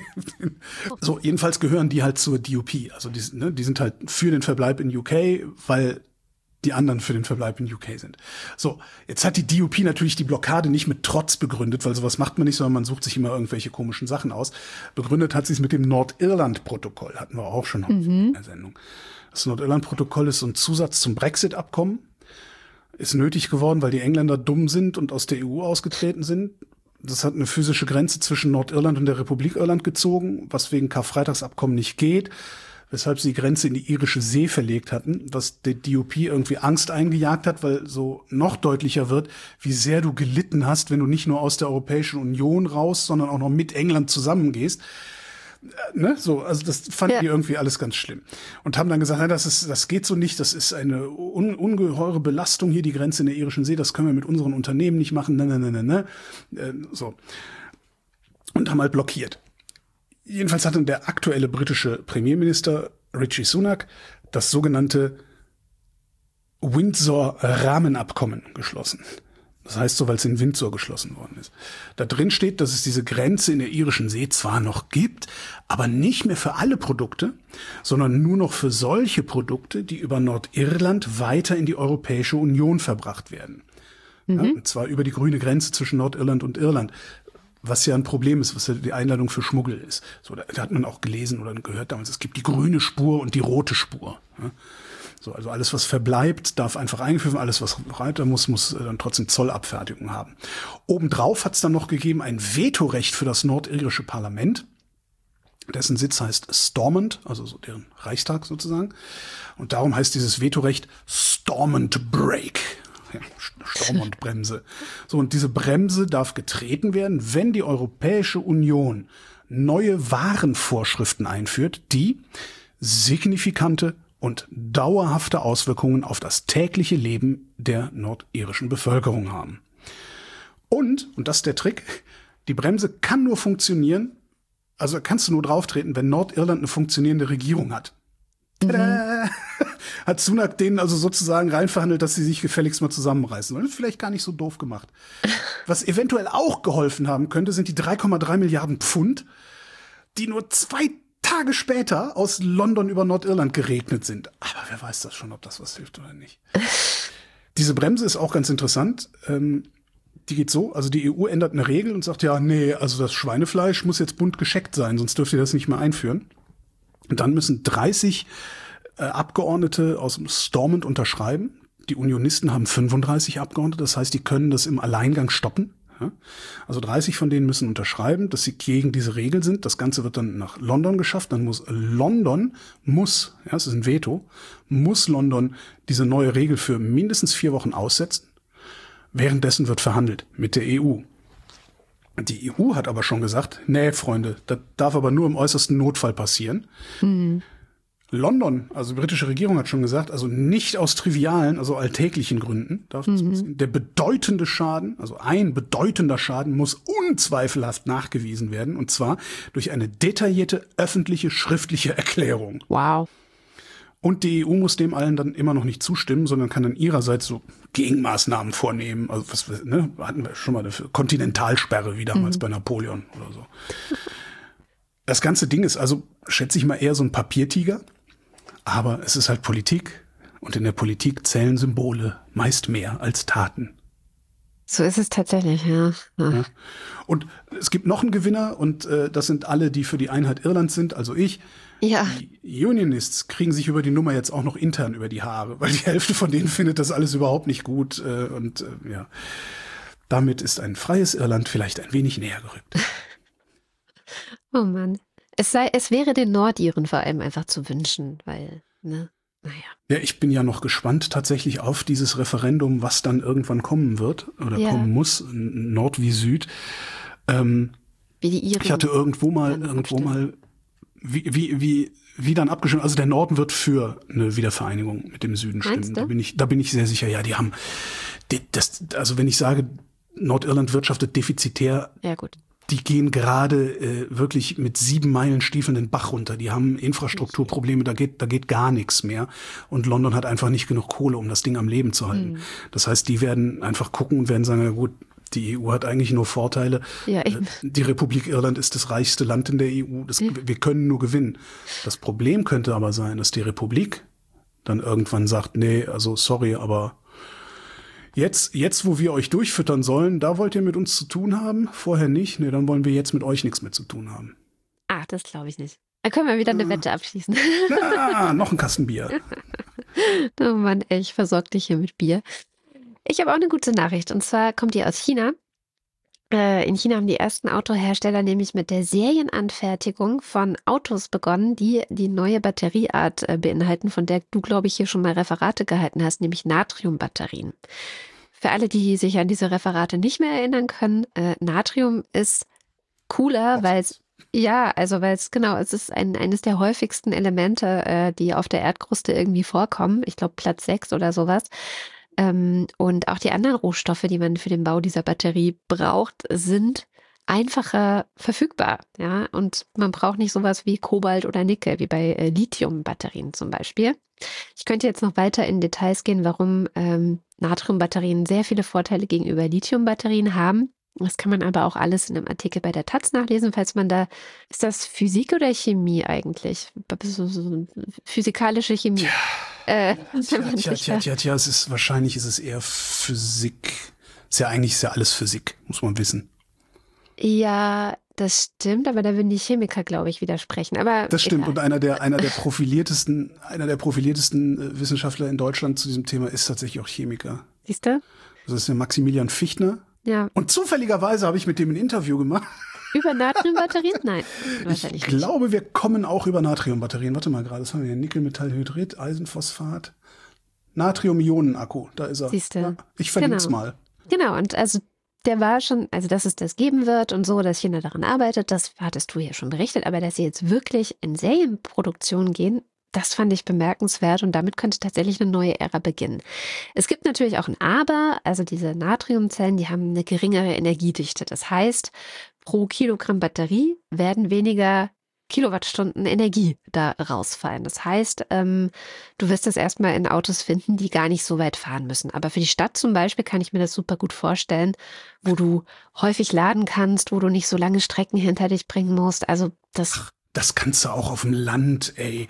So, jedenfalls gehören die halt zur DUP. Also die sind halt für den Verbleib in UK, weil die anderen für den Verbleib in UK sind. So, jetzt hat die DUP natürlich die Blockade nicht mit Trotz begründet, weil sowas macht man nicht, sondern man sucht sich immer irgendwelche komischen Sachen aus. Begründet hat sie es mit dem Nordirland-Protokoll, hatten wir auch schon in der Sendung. Das Nordirland-Protokoll ist so ein Zusatz zum Brexit-Abkommen. Ist nötig geworden, weil die Engländer dumm sind und aus der EU ausgetreten sind. Das hat eine physische Grenze zwischen Nordirland und der Republik Irland gezogen, was wegen Karfreitagsabkommen nicht geht, weshalb sie die Grenze in die irische See verlegt hatten, was der DUP irgendwie Angst eingejagt hat, weil so noch deutlicher wird, wie sehr du gelitten hast, wenn du nicht nur aus der Europäischen Union raus, sondern auch noch mit England zusammengehst. Ne? So, also das fanden die irgendwie alles ganz schlimm. Und haben dann gesagt, das geht so nicht, das ist eine ungeheure Belastung hier, die Grenze in der irischen See, das können wir mit unseren Unternehmen nicht machen, so. Und haben halt blockiert. Jedenfalls hat dann der aktuelle britische Premierminister Rishi Sunak das sogenannte Windsor-Rahmenabkommen geschlossen. Das heißt so, weil es in Windsor geschlossen worden ist. Da drin steht, dass es diese Grenze in der irischen See zwar noch gibt, aber nicht mehr für alle Produkte, sondern nur noch für solche Produkte, die über Nordirland weiter in die Europäische Union verbracht werden. Ja, und zwar über die grüne Grenze zwischen Nordirland und Irland. Was ja ein Problem ist, was ja die Einladung für Schmuggel ist. So, da hat man auch gelesen oder gehört damals, es gibt die grüne Spur und die rote Spur. Ja. So, also alles, was verbleibt, darf einfach eingeführt werden. Alles, was weiter muss dann trotzdem Zollabfertigung haben. Obendrauf hat es dann noch gegeben ein Vetorecht für das nordirische Parlament. Dessen Sitz heißt Stormont, also so deren Reichstag sozusagen. Und darum heißt dieses Vetorecht Stormont Break. Ja, Stormont-Bremse. So, und diese Bremse darf getreten werden, wenn die Europäische Union neue Warenvorschriften einführt, die signifikante und dauerhafte Auswirkungen auf das tägliche Leben der nordirischen Bevölkerung haben. Und das ist der Trick, die Bremse kann nur funktionieren, also kannst du nur drauftreten, wenn Nordirland eine funktionierende Regierung hat. Tada! Hat Sunak denen also sozusagen reinverhandelt, dass sie sich gefälligst mal zusammenreißen sollen. Vielleicht gar nicht so doof gemacht. Was eventuell auch geholfen haben könnte, sind die 3,3 Milliarden Pfund, die nur 2 Tage später aus London über Nordirland geregnet sind. Aber wer weiß das schon, ob das was hilft oder nicht. Diese Bremse ist auch ganz interessant. Die geht so, also die EU ändert eine Regel und sagt, ja, nee, also das Schweinefleisch muss jetzt bunt gescheckt sein, sonst dürft ihr das nicht mehr einführen. Und dann müssen 30 Abgeordnete aus dem Stormont unterschreiben. Die Unionisten haben 35 Abgeordnete, das heißt, die können das im Alleingang stoppen. Ja? Also 30 von denen müssen unterschreiben, dass sie gegen diese Regel sind. Das Ganze wird dann nach London geschafft. Dann muss London, es ist ein Veto, muss London diese neue Regel für mindestens 4 Wochen aussetzen. Währenddessen wird verhandelt mit der EU. Die EU hat aber schon gesagt, nee, Freunde, das darf aber nur im äußersten Notfall passieren. London, also die britische Regierung hat schon gesagt, also nicht aus trivialen, also alltäglichen Gründen darf das passieren. Der bedeutende Schaden, also ein bedeutender Schaden muss unzweifelhaft nachgewiesen werden, und zwar durch eine detaillierte öffentliche schriftliche Erklärung. Wow. Und die EU muss dem allen dann immer noch nicht zustimmen, sondern kann dann ihrerseits so Gegenmaßnahmen vornehmen. Also hatten wir schon mal eine Kontinentalsperre, wie damals bei Napoleon oder so. Das ganze Ding ist also, schätze ich mal, eher so ein Papiertiger. Aber es ist halt Politik. Und in der Politik zählen Symbole meist mehr als Taten. So ist es tatsächlich, ja. Ja. Und es gibt noch einen Gewinner, und das sind alle, die für die Einheit Irlands sind, also ich. Ja. Die Unionists kriegen sich über die Nummer jetzt auch noch intern über die Haare, weil die Hälfte von denen findet das alles überhaupt nicht gut. Damit ist ein freies Irland vielleicht ein wenig näher gerückt. Oh Mann. Es wäre den Nordiren vor allem einfach zu wünschen, weil, naja. Ja, ich bin ja noch gespannt tatsächlich auf dieses Referendum, was dann irgendwann kommen wird oder kommen muss, Nord wie Süd. Wie die Iren. Ich hatte irgendwo mal wie dann abgestimmt. Also der Norden wird für eine Wiedervereinigung mit dem Süden stimmen. Da bin ich sehr sicher. Ja, die haben also wenn ich sage, Nordirland wirtschaftet defizitär. Ja, gut. Die gehen gerade wirklich mit 7 Meilenstiefeln den Bach runter. Die haben Infrastrukturprobleme, da geht gar nichts mehr. Und London hat einfach nicht genug Kohle, um das Ding am Leben zu halten. Das heißt, die werden einfach gucken und werden sagen, ja gut, die EU hat eigentlich nur Vorteile. Ja, die Republik Irland ist das reichste Land in der EU. Wir können nur gewinnen. Das Problem könnte aber sein, dass die Republik dann irgendwann sagt, nee, also sorry, aber jetzt, wo wir euch durchfüttern sollen, da wollt ihr mit uns zu tun haben, vorher nicht, nee, dann wollen wir jetzt mit euch nichts mehr zu tun haben. Ach, das glaube ich nicht. Da können wir wieder eine Wette abschließen. Noch ein Kasten Bier. Oh Mann, ey, ich versorge dich hier mit Bier. Ich habe auch eine gute Nachricht und zwar kommt die aus China. In China haben die ersten Autohersteller nämlich mit der Serienanfertigung von Autos begonnen, die die neue Batterieart beinhalten, von der du, glaube ich, hier schon mal Referate gehalten hast, nämlich Natriumbatterien. Für alle, die sich an diese Referate nicht mehr erinnern können, Natrium ist cooler, weil es es ist eines der häufigsten Elemente, die auf der Erdkruste irgendwie vorkommen. Ich glaube Platz 6 oder sowas. Und auch die anderen Rohstoffe, die man für den Bau dieser Batterie braucht, sind einfacher verfügbar. Ja? Und man braucht nicht sowas wie Kobalt oder Nickel, wie bei Lithium-Batterien zum Beispiel. Ich könnte jetzt noch weiter in Details gehen, warum Natriumbatterien sehr viele Vorteile gegenüber Lithium-Batterien haben. Das kann man aber auch alles in einem Artikel bei der Taz nachlesen, falls man da, ist das Physik oder Chemie eigentlich? So physikalische Chemie. Wahrscheinlich ist es eher Physik. Ist ja alles Physik, muss man wissen. Ja, das stimmt, aber da würden die Chemiker, glaube ich, widersprechen. Aber das stimmt. Und einer der profiliertesten Wissenschaftler in Deutschland zu diesem Thema ist tatsächlich auch Chemiker. Siehst du? Das ist der Maximilian Fichtner. Ja. Und zufälligerweise habe ich mit dem ein Interview gemacht. Über Natriumbatterien? Nein. Ich glaube, wir kommen auch über Natriumbatterien. Warte mal gerade, das haben wir hier. Nickelmetallhydrid, Eisenphosphat, Natrium-Ionen-Akku. Da ist er. Siehste. Ja, ich verlinke es mal. Genau, und also der war schon, also dass es das geben wird und so, dass China daran arbeitet, das hattest du hier schon berichtet, aber dass sie jetzt wirklich in Serienproduktion gehen, das fand ich bemerkenswert und damit könnte tatsächlich eine neue Ära beginnen. Es gibt natürlich auch ein Aber, also diese Natriumzellen, die haben eine geringere Energiedichte. Das heißt, pro Kilogramm Batterie werden weniger Kilowattstunden Energie da rausfallen. Das heißt, du wirst das erstmal in Autos finden, die gar nicht so weit fahren müssen. Aber für die Stadt zum Beispiel kann ich mir das super gut vorstellen, wo du häufig laden kannst, wo du nicht so lange Strecken hinter dich bringen musst. Also das kannst du auch auf dem Land, ey.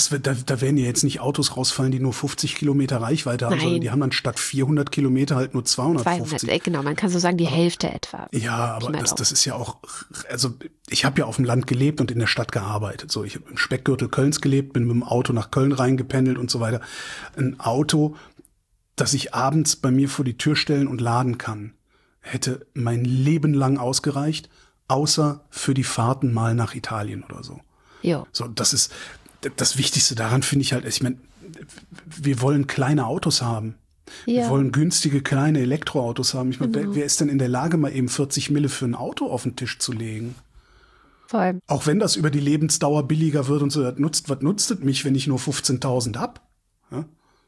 Da werden ja jetzt nicht Autos rausfallen, die nur 50 Kilometer Reichweite haben, sondern die haben dann statt 400 Kilometer halt nur 250. 200, genau, man kann so sagen, die Hälfte etwa. Ja, aber das ist ja auch, also ich habe ja auf dem Land gelebt und in der Stadt gearbeitet. So, ich habe im Speckgürtel Kölns gelebt, bin mit dem Auto nach Köln reingependelt und so weiter. Ein Auto, das ich abends bei mir vor die Tür stellen und laden kann, hätte mein Leben lang ausgereicht. Außer für die Fahrten mal nach Italien oder so. Jo. So, das ist das Wichtigste daran, finde ich halt, ich meine, wir wollen kleine Autos haben. Ja. Wir wollen günstige kleine Elektroautos haben. Ich meine, wer ist denn in der Lage, mal eben 40 Mille für ein Auto auf den Tisch zu legen? Voll. Auch wenn das über die Lebensdauer billiger wird und so, was nutzt es mich, wenn ich nur 15.000 hab? Ja?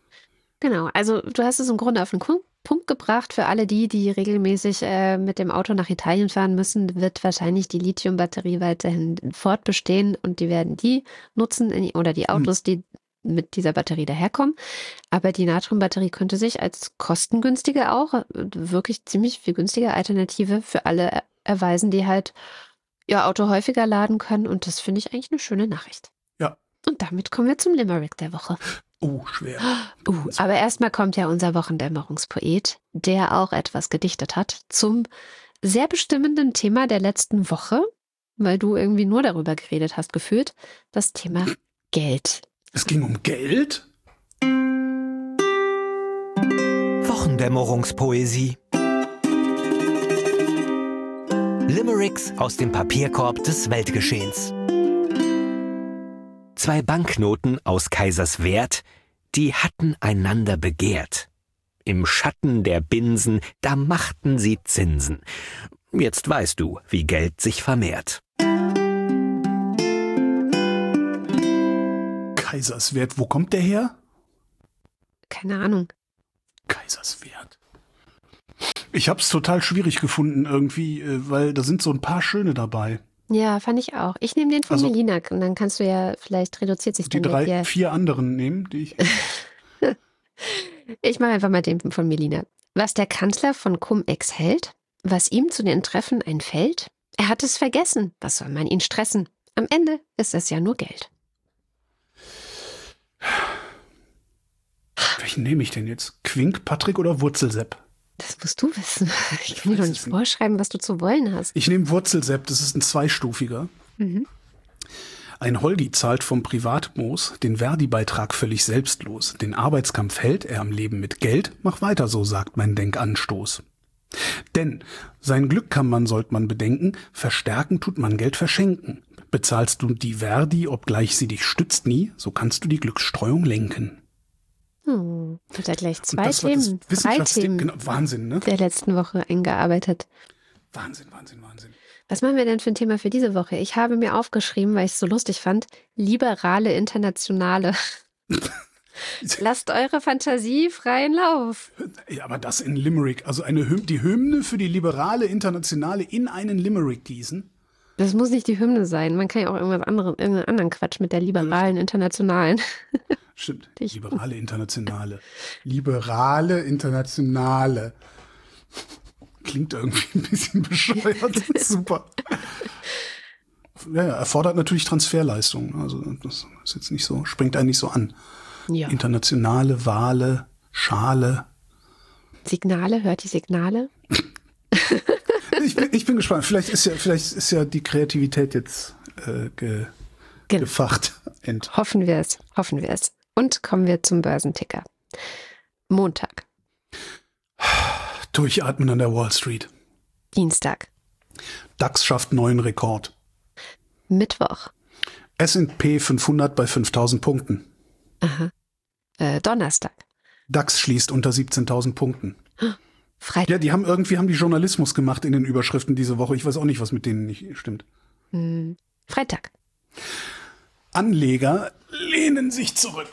Genau, also du hast es im Grunde auf den Punkt gebracht. Für alle die regelmäßig mit dem Auto nach Italien fahren müssen, wird wahrscheinlich die Lithium-Batterie weiterhin fortbestehen und die werden die nutzen oder die Autos, die mit dieser Batterie daherkommen. Aber die Natriumbatterie könnte sich als kostengünstige auch, wirklich ziemlich viel günstige Alternative für alle erweisen, die halt ihr Auto häufiger laden können. Und das finde ich eigentlich eine schöne Nachricht. Ja. Und damit kommen wir zum Limerick der Woche. Schwer. Aber erstmal kommt ja unser Wochendämmerungspoet, der auch etwas gedichtet hat zum sehr bestimmenden Thema der letzten Woche, weil du irgendwie nur darüber geredet hast, gefühlt, das Thema Geld. Es ging um Geld? Wochendämmerungspoesie. Limericks aus dem Papierkorb des Weltgeschehens. 2 Banknoten aus Kaiserswerth, die hatten einander begehrt. Im Schatten der Binsen, da machten sie Zinsen. Jetzt weißt du, wie Geld sich vermehrt. Kaiserswerth, wo kommt der her? Keine Ahnung. Kaiserswerth. Ich habe es total schwierig gefunden irgendwie, weil da sind so ein paar schöne dabei. Ja, fand ich auch. Ich nehme den von Melina und dann kannst du ja, vielleicht reduziert sich die dann 4 anderen nehmen, die ich... Ich mache einfach mal den von Melina. Was der Kanzler von Cum-Ex hält, was ihm zu den Treffen einfällt, er hat es vergessen. Was soll man ihn stressen? Am Ende ist es ja nur Geld. Welchen nehme ich denn jetzt? Quink, Patrick oder Wurzelsepp? Das musst du wissen. Ich kann dir doch nicht vorschreiben, was du zu wollen hast. Ich nehme Wurzelsepp, das ist ein zweistufiger. Mhm. Ein Holgi zahlt vom Privatmoos den Verdi-Beitrag völlig selbstlos. Den Arbeitskampf hält er am Leben mit Geld. Mach weiter so, sagt mein Denkanstoß. Denn sein Glück sollte man bedenken, verstärken tut man Geld verschenken. Bezahlst du die Verdi, obgleich sie dich stützt nie, so kannst du die Glücksstreuung lenken. Hat er gleich Und zwei das war Themen, das drei Wissenschaftsding. Themen Genau, Wahnsinn, ne? der letzten Woche eingearbeitet. Wahnsinn. Was machen wir denn für ein Thema für diese Woche? Ich habe mir aufgeschrieben, weil ich es so lustig fand, liberale Internationale. Lasst eure Fantasie freien Lauf. Ja, aber das in Limerick, also die Hymne für die liberale Internationale in einen Limerick gießen. Das muss nicht die Hymne sein. Man kann ja auch irgendeinen anderen Quatsch mit der liberalen Internationalen. Stimmt, liberale Internationale. Liberale Internationale. Klingt irgendwie ein bisschen bescheuert. Super. Ja, erfordert natürlich Transferleistung. Also das ist jetzt nicht so, springt einen nicht so an. Ja. Internationale, Wale, Schale. Signale, hört die Signale? Ich bin gespannt. Vielleicht ist ja die Kreativität jetzt gefacht. Hoffen wir es. Und kommen wir zum Börsenticker. Montag. Durchatmen an der Wall Street. Dienstag. DAX schafft neuen Rekord. Mittwoch. S&P 500 bei 5.000 Punkten. Aha. Donnerstag. DAX schließt unter 17.000 Punkten. Freitag. Ja, die haben Journalismus gemacht in den Überschriften diese Woche. Ich weiß auch nicht, was mit denen nicht stimmt. Freitag. Anleger lehnen sich zurück.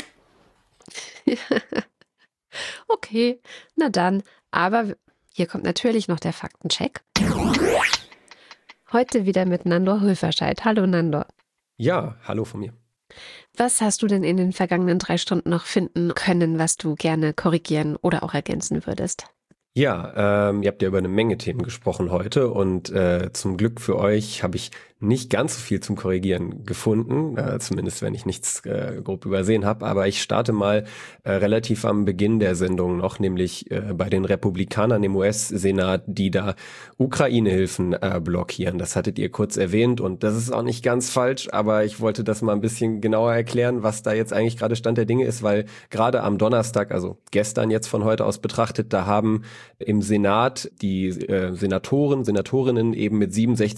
Okay, na dann. Aber hier kommt natürlich noch der Faktencheck. Heute wieder mit Nandor Hulverscheid. Hallo Nandor. Ja, hallo von mir. Was hast du denn in den vergangenen 3 Stunden noch finden können, was du gerne korrigieren oder auch ergänzen würdest? Ja, ihr habt ja über eine Menge Themen gesprochen heute und zum Glück für euch habe ich nicht ganz so viel zum Korrigieren gefunden, zumindest wenn ich nichts grob übersehen habe, aber ich starte mal relativ am Beginn der Sendung noch, nämlich bei den Republikanern im US-Senat, die da Ukraine-Hilfen blockieren. Das hattet ihr kurz erwähnt und das ist auch nicht ganz falsch, aber ich wollte das mal ein bisschen genauer erklären, was da jetzt eigentlich gerade Stand der Dinge ist, weil gerade am Donnerstag, also gestern jetzt von heute aus betrachtet, da haben im Senat die Senatorinnen eben mit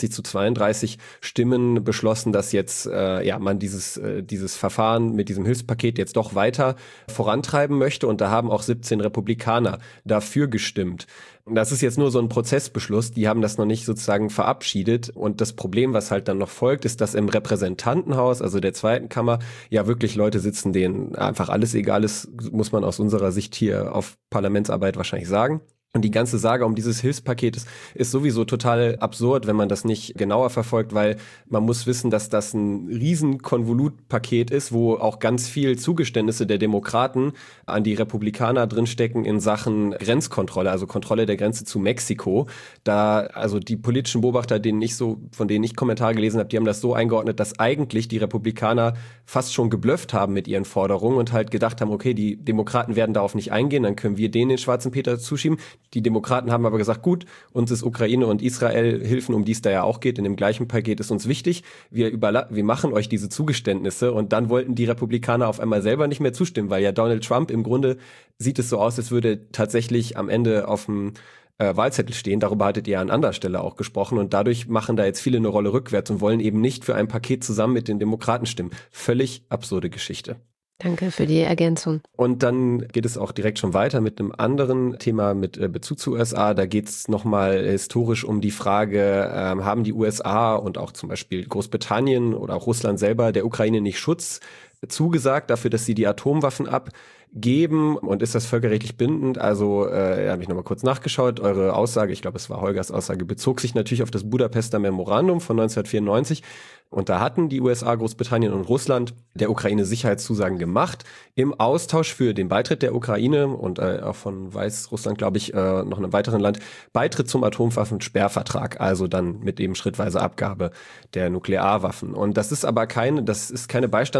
67-32 Stimmen beschlossen, dass jetzt man dieses Verfahren mit diesem Hilfspaket jetzt doch weiter vorantreiben möchte und da haben auch 17 Republikaner dafür gestimmt. Das ist jetzt nur so ein Prozessbeschluss, die haben das noch nicht sozusagen verabschiedet und das Problem, was halt dann noch folgt, ist, dass im Repräsentantenhaus, also der zweiten Kammer, ja wirklich Leute sitzen, denen einfach alles egal ist, muss man aus unserer Sicht hier auf Parlamentsarbeit wahrscheinlich sagen. Und die ganze Sage um dieses Hilfspaket ist sowieso total absurd, wenn man das nicht genauer verfolgt, weil man muss wissen, dass das ein riesen Konvolutpaket ist, wo auch ganz viel Zugeständnisse der Demokraten an die Republikaner drinstecken in Sachen Grenzkontrolle, also Kontrolle der Grenze zu Mexiko. Da, also die politischen Beobachter, von denen ich Kommentare gelesen habe, die haben das so eingeordnet, dass eigentlich die Republikaner fast schon geblufft haben mit ihren Forderungen und halt gedacht haben, okay, die Demokraten werden darauf nicht eingehen, dann können wir denen den schwarzen Peter zuschieben. Die Demokraten haben aber gesagt, gut, uns ist Ukraine und Israel Hilfen, um die es da ja auch geht, in dem gleichen Paket ist uns wichtig. Wir machen euch diese Zugeständnisse und dann wollten die Republikaner auf einmal selber nicht mehr zustimmen, weil ja Donald Trump im Grunde sieht es so aus, als würde tatsächlich am Ende auf dem Wahlzettel stehen. Darüber hattet ihr an anderer Stelle auch gesprochen und dadurch machen da jetzt viele eine Rolle rückwärts und wollen eben nicht für ein Paket zusammen mit den Demokraten stimmen. Völlig absurde Geschichte. Danke für die Ergänzung. Und dann geht es auch direkt schon weiter mit einem anderen Thema mit Bezug zu USA. Da geht es nochmal historisch um die Frage, haben die USA und auch zum Beispiel Großbritannien oder auch Russland selber der Ukraine nicht Schutz zugesagt dafür, dass sie die Atomwaffen abgeben und ist das völkerrechtlich bindend? Also habe ich nochmal kurz nachgeschaut. Eure Aussage, ich glaube es war Holgers Aussage, bezog sich natürlich auf das Budapester Memorandum von 1994 und da hatten die USA, Großbritannien und Russland der Ukraine Sicherheitszusagen gemacht im Austausch für den Beitritt der Ukraine und auch von Weißrussland, glaube ich, noch einem weiteren Land, Beitritt zum Atomwaffensperrvertrag, also dann mit eben schrittweise Abgabe der Nuklearwaffen. Und das ist aber keine Beistandsgarantie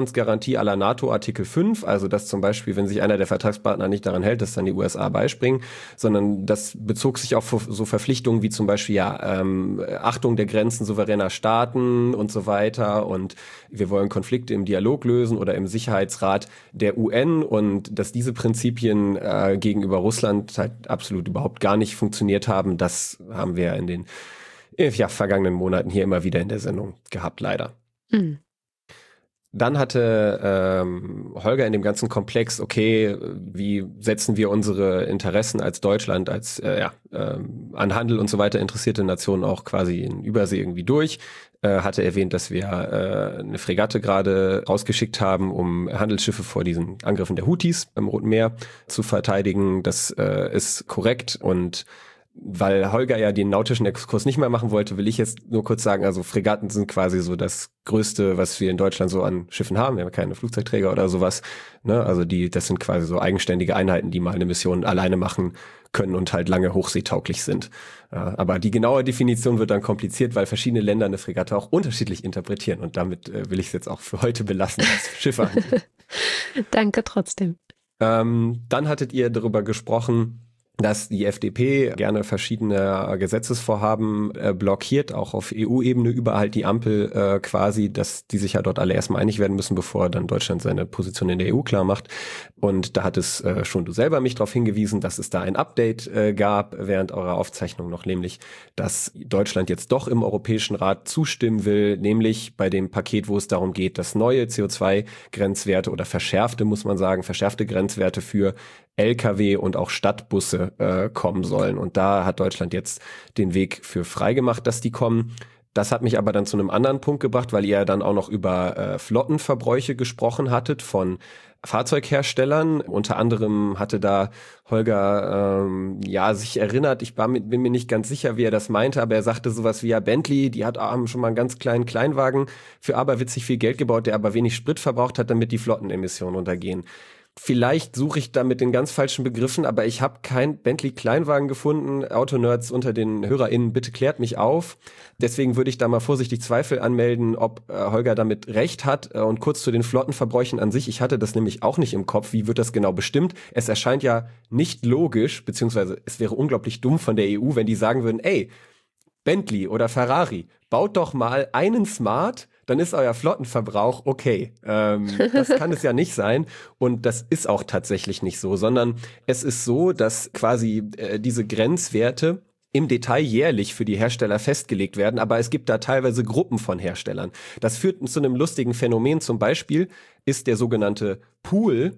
Diplomatie à la NATO Artikel 5, also dass zum Beispiel, wenn sich einer der Vertragspartner nicht daran hält, dass dann die USA beispringen, sondern das bezog sich auf so Verpflichtungen wie zum Beispiel Achtung der Grenzen souveräner Staaten und so weiter, und wir wollen Konflikte im Dialog lösen oder im Sicherheitsrat der UN, und dass diese Prinzipien gegenüber Russland halt absolut überhaupt gar nicht funktioniert haben, das haben wir in den vergangenen Monaten hier immer wieder in der Sendung gehabt, leider. Mhm. Dann hatte Holger in dem ganzen Komplex, okay, wie setzen wir unsere Interessen als Deutschland, als an Handel und so weiter interessierte Nation auch quasi in Übersee irgendwie durch, hatte erwähnt, dass wir eine Fregatte gerade rausgeschickt haben, um Handelsschiffe vor diesen Angriffen der Houthis im Roten Meer zu verteidigen. Das ist korrekt, und weil Holger ja den nautischen Exkurs nicht mehr machen wollte, will ich jetzt nur kurz sagen, also Fregatten sind quasi so das Größte, was wir in Deutschland so an Schiffen haben. Wir haben keine Flugzeugträger oder sowas, ne? Also das sind quasi so eigenständige Einheiten, die mal eine Mission alleine machen können und halt lange hochseetauglich sind. Aber die genaue Definition wird dann kompliziert, weil verschiedene Länder eine Fregatte auch unterschiedlich interpretieren, und damit will ich es jetzt auch für heute belassen, was Schiffe angeht. Danke trotzdem. Dann hattet ihr darüber gesprochen, dass die FDP gerne verschiedene Gesetzesvorhaben blockiert, auch auf EU-Ebene, überall die Ampel quasi, dass die sich ja dort alle erstmal einig werden müssen, bevor dann Deutschland seine Position in der EU klar macht. Und da hat es schon du selber mich darauf hingewiesen, dass es da ein Update gab während eurer Aufzeichnung noch, nämlich, dass Deutschland jetzt doch im Europäischen Rat zustimmen will, nämlich bei dem Paket, wo es darum geht, dass neue CO2-Grenzwerte oder verschärfte Grenzwerte für LKW und auch Stadtbusse kommen sollen. Und da hat Deutschland jetzt den Weg für frei gemacht, dass die kommen. Das hat mich aber dann zu einem anderen Punkt gebracht, weil ihr ja dann auch noch über Flottenverbräuche gesprochen hattet von Fahrzeugherstellern. Unter anderem hatte da Holger sich erinnert, bin mir nicht ganz sicher, wie er das meinte, aber er sagte sowas wie, ja, Bentley, die haben schon mal einen ganz kleinen Kleinwagen für aberwitzig viel Geld gebaut, der aber wenig Sprit verbraucht hat, damit die Flottenemissionen runtergehen. Vielleicht suche ich da mit den ganz falschen Begriffen, aber ich habe kein Bentley-Kleinwagen gefunden. Autonerds unter den HörerInnen, bitte klärt mich auf. Deswegen würde ich da mal vorsichtig Zweifel anmelden, ob Holger damit recht hat. Und kurz zu den Flottenverbräuchen an sich. Ich hatte das nämlich auch nicht im Kopf. Wie wird das genau bestimmt? Es erscheint ja nicht logisch, beziehungsweise es wäre unglaublich dumm von der EU, wenn die sagen würden, ey, Bentley oder Ferrari, baut doch mal einen Smart, dann ist euer Flottenverbrauch okay. Das kann es ja nicht sein, und das ist auch tatsächlich nicht so, sondern es ist so, dass quasi diese Grenzwerte im Detail jährlich für die Hersteller festgelegt werden, aber es gibt da teilweise Gruppen von Herstellern. Das führt zu einem lustigen Phänomen. Zum Beispiel ist der sogenannte Pool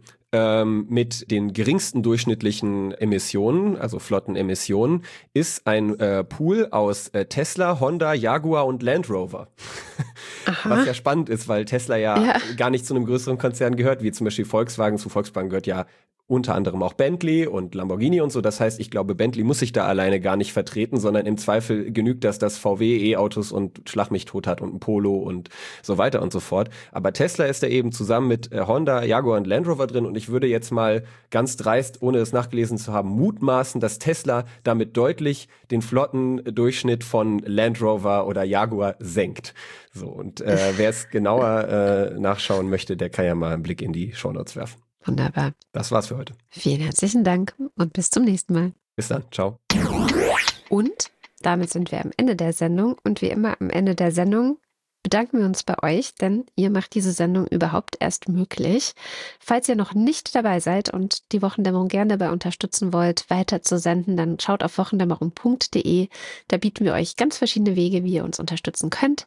mit den geringsten durchschnittlichen Emissionen, also Flottenemissionen, ist ein Pool aus Tesla, Honda, Jaguar und Land Rover. Aha. Was ja spannend ist, weil Tesla ja gar nicht zu einem größeren Konzern gehört, wie zum Beispiel Volkswagen. Zu Volkswagen gehört ja unter anderem auch Bentley und Lamborghini und so. Das heißt, ich glaube, Bentley muss sich da alleine gar nicht vertreten, sondern im Zweifel genügt das, dass VW E-Autos und Schlag mich tot hat und ein Polo und so weiter und so fort. Aber Tesla ist da eben zusammen mit Honda, Jaguar und Land Rover drin, und ich würde jetzt mal ganz dreist, ohne es nachgelesen zu haben, mutmaßen, dass Tesla damit deutlich den Flottendurchschnitt von Land Rover oder Jaguar senkt. So, und wer es genauer nachschauen möchte, der kann ja mal einen Blick in die Shownotes werfen. Wunderbar. Das war's für heute. Vielen herzlichen Dank und bis zum nächsten Mal. Bis dann. Ciao. Und damit sind wir am Ende der Sendung. Und wie immer am Ende der Sendung bedanken wir uns bei euch, denn ihr macht diese Sendung überhaupt erst möglich. Falls ihr noch nicht dabei seid und die Wochendämmerung gerne dabei unterstützen wollt, weiter zu senden, dann schaut auf wochendämmerung.de. Da bieten wir euch ganz verschiedene Wege, wie ihr uns unterstützen könnt.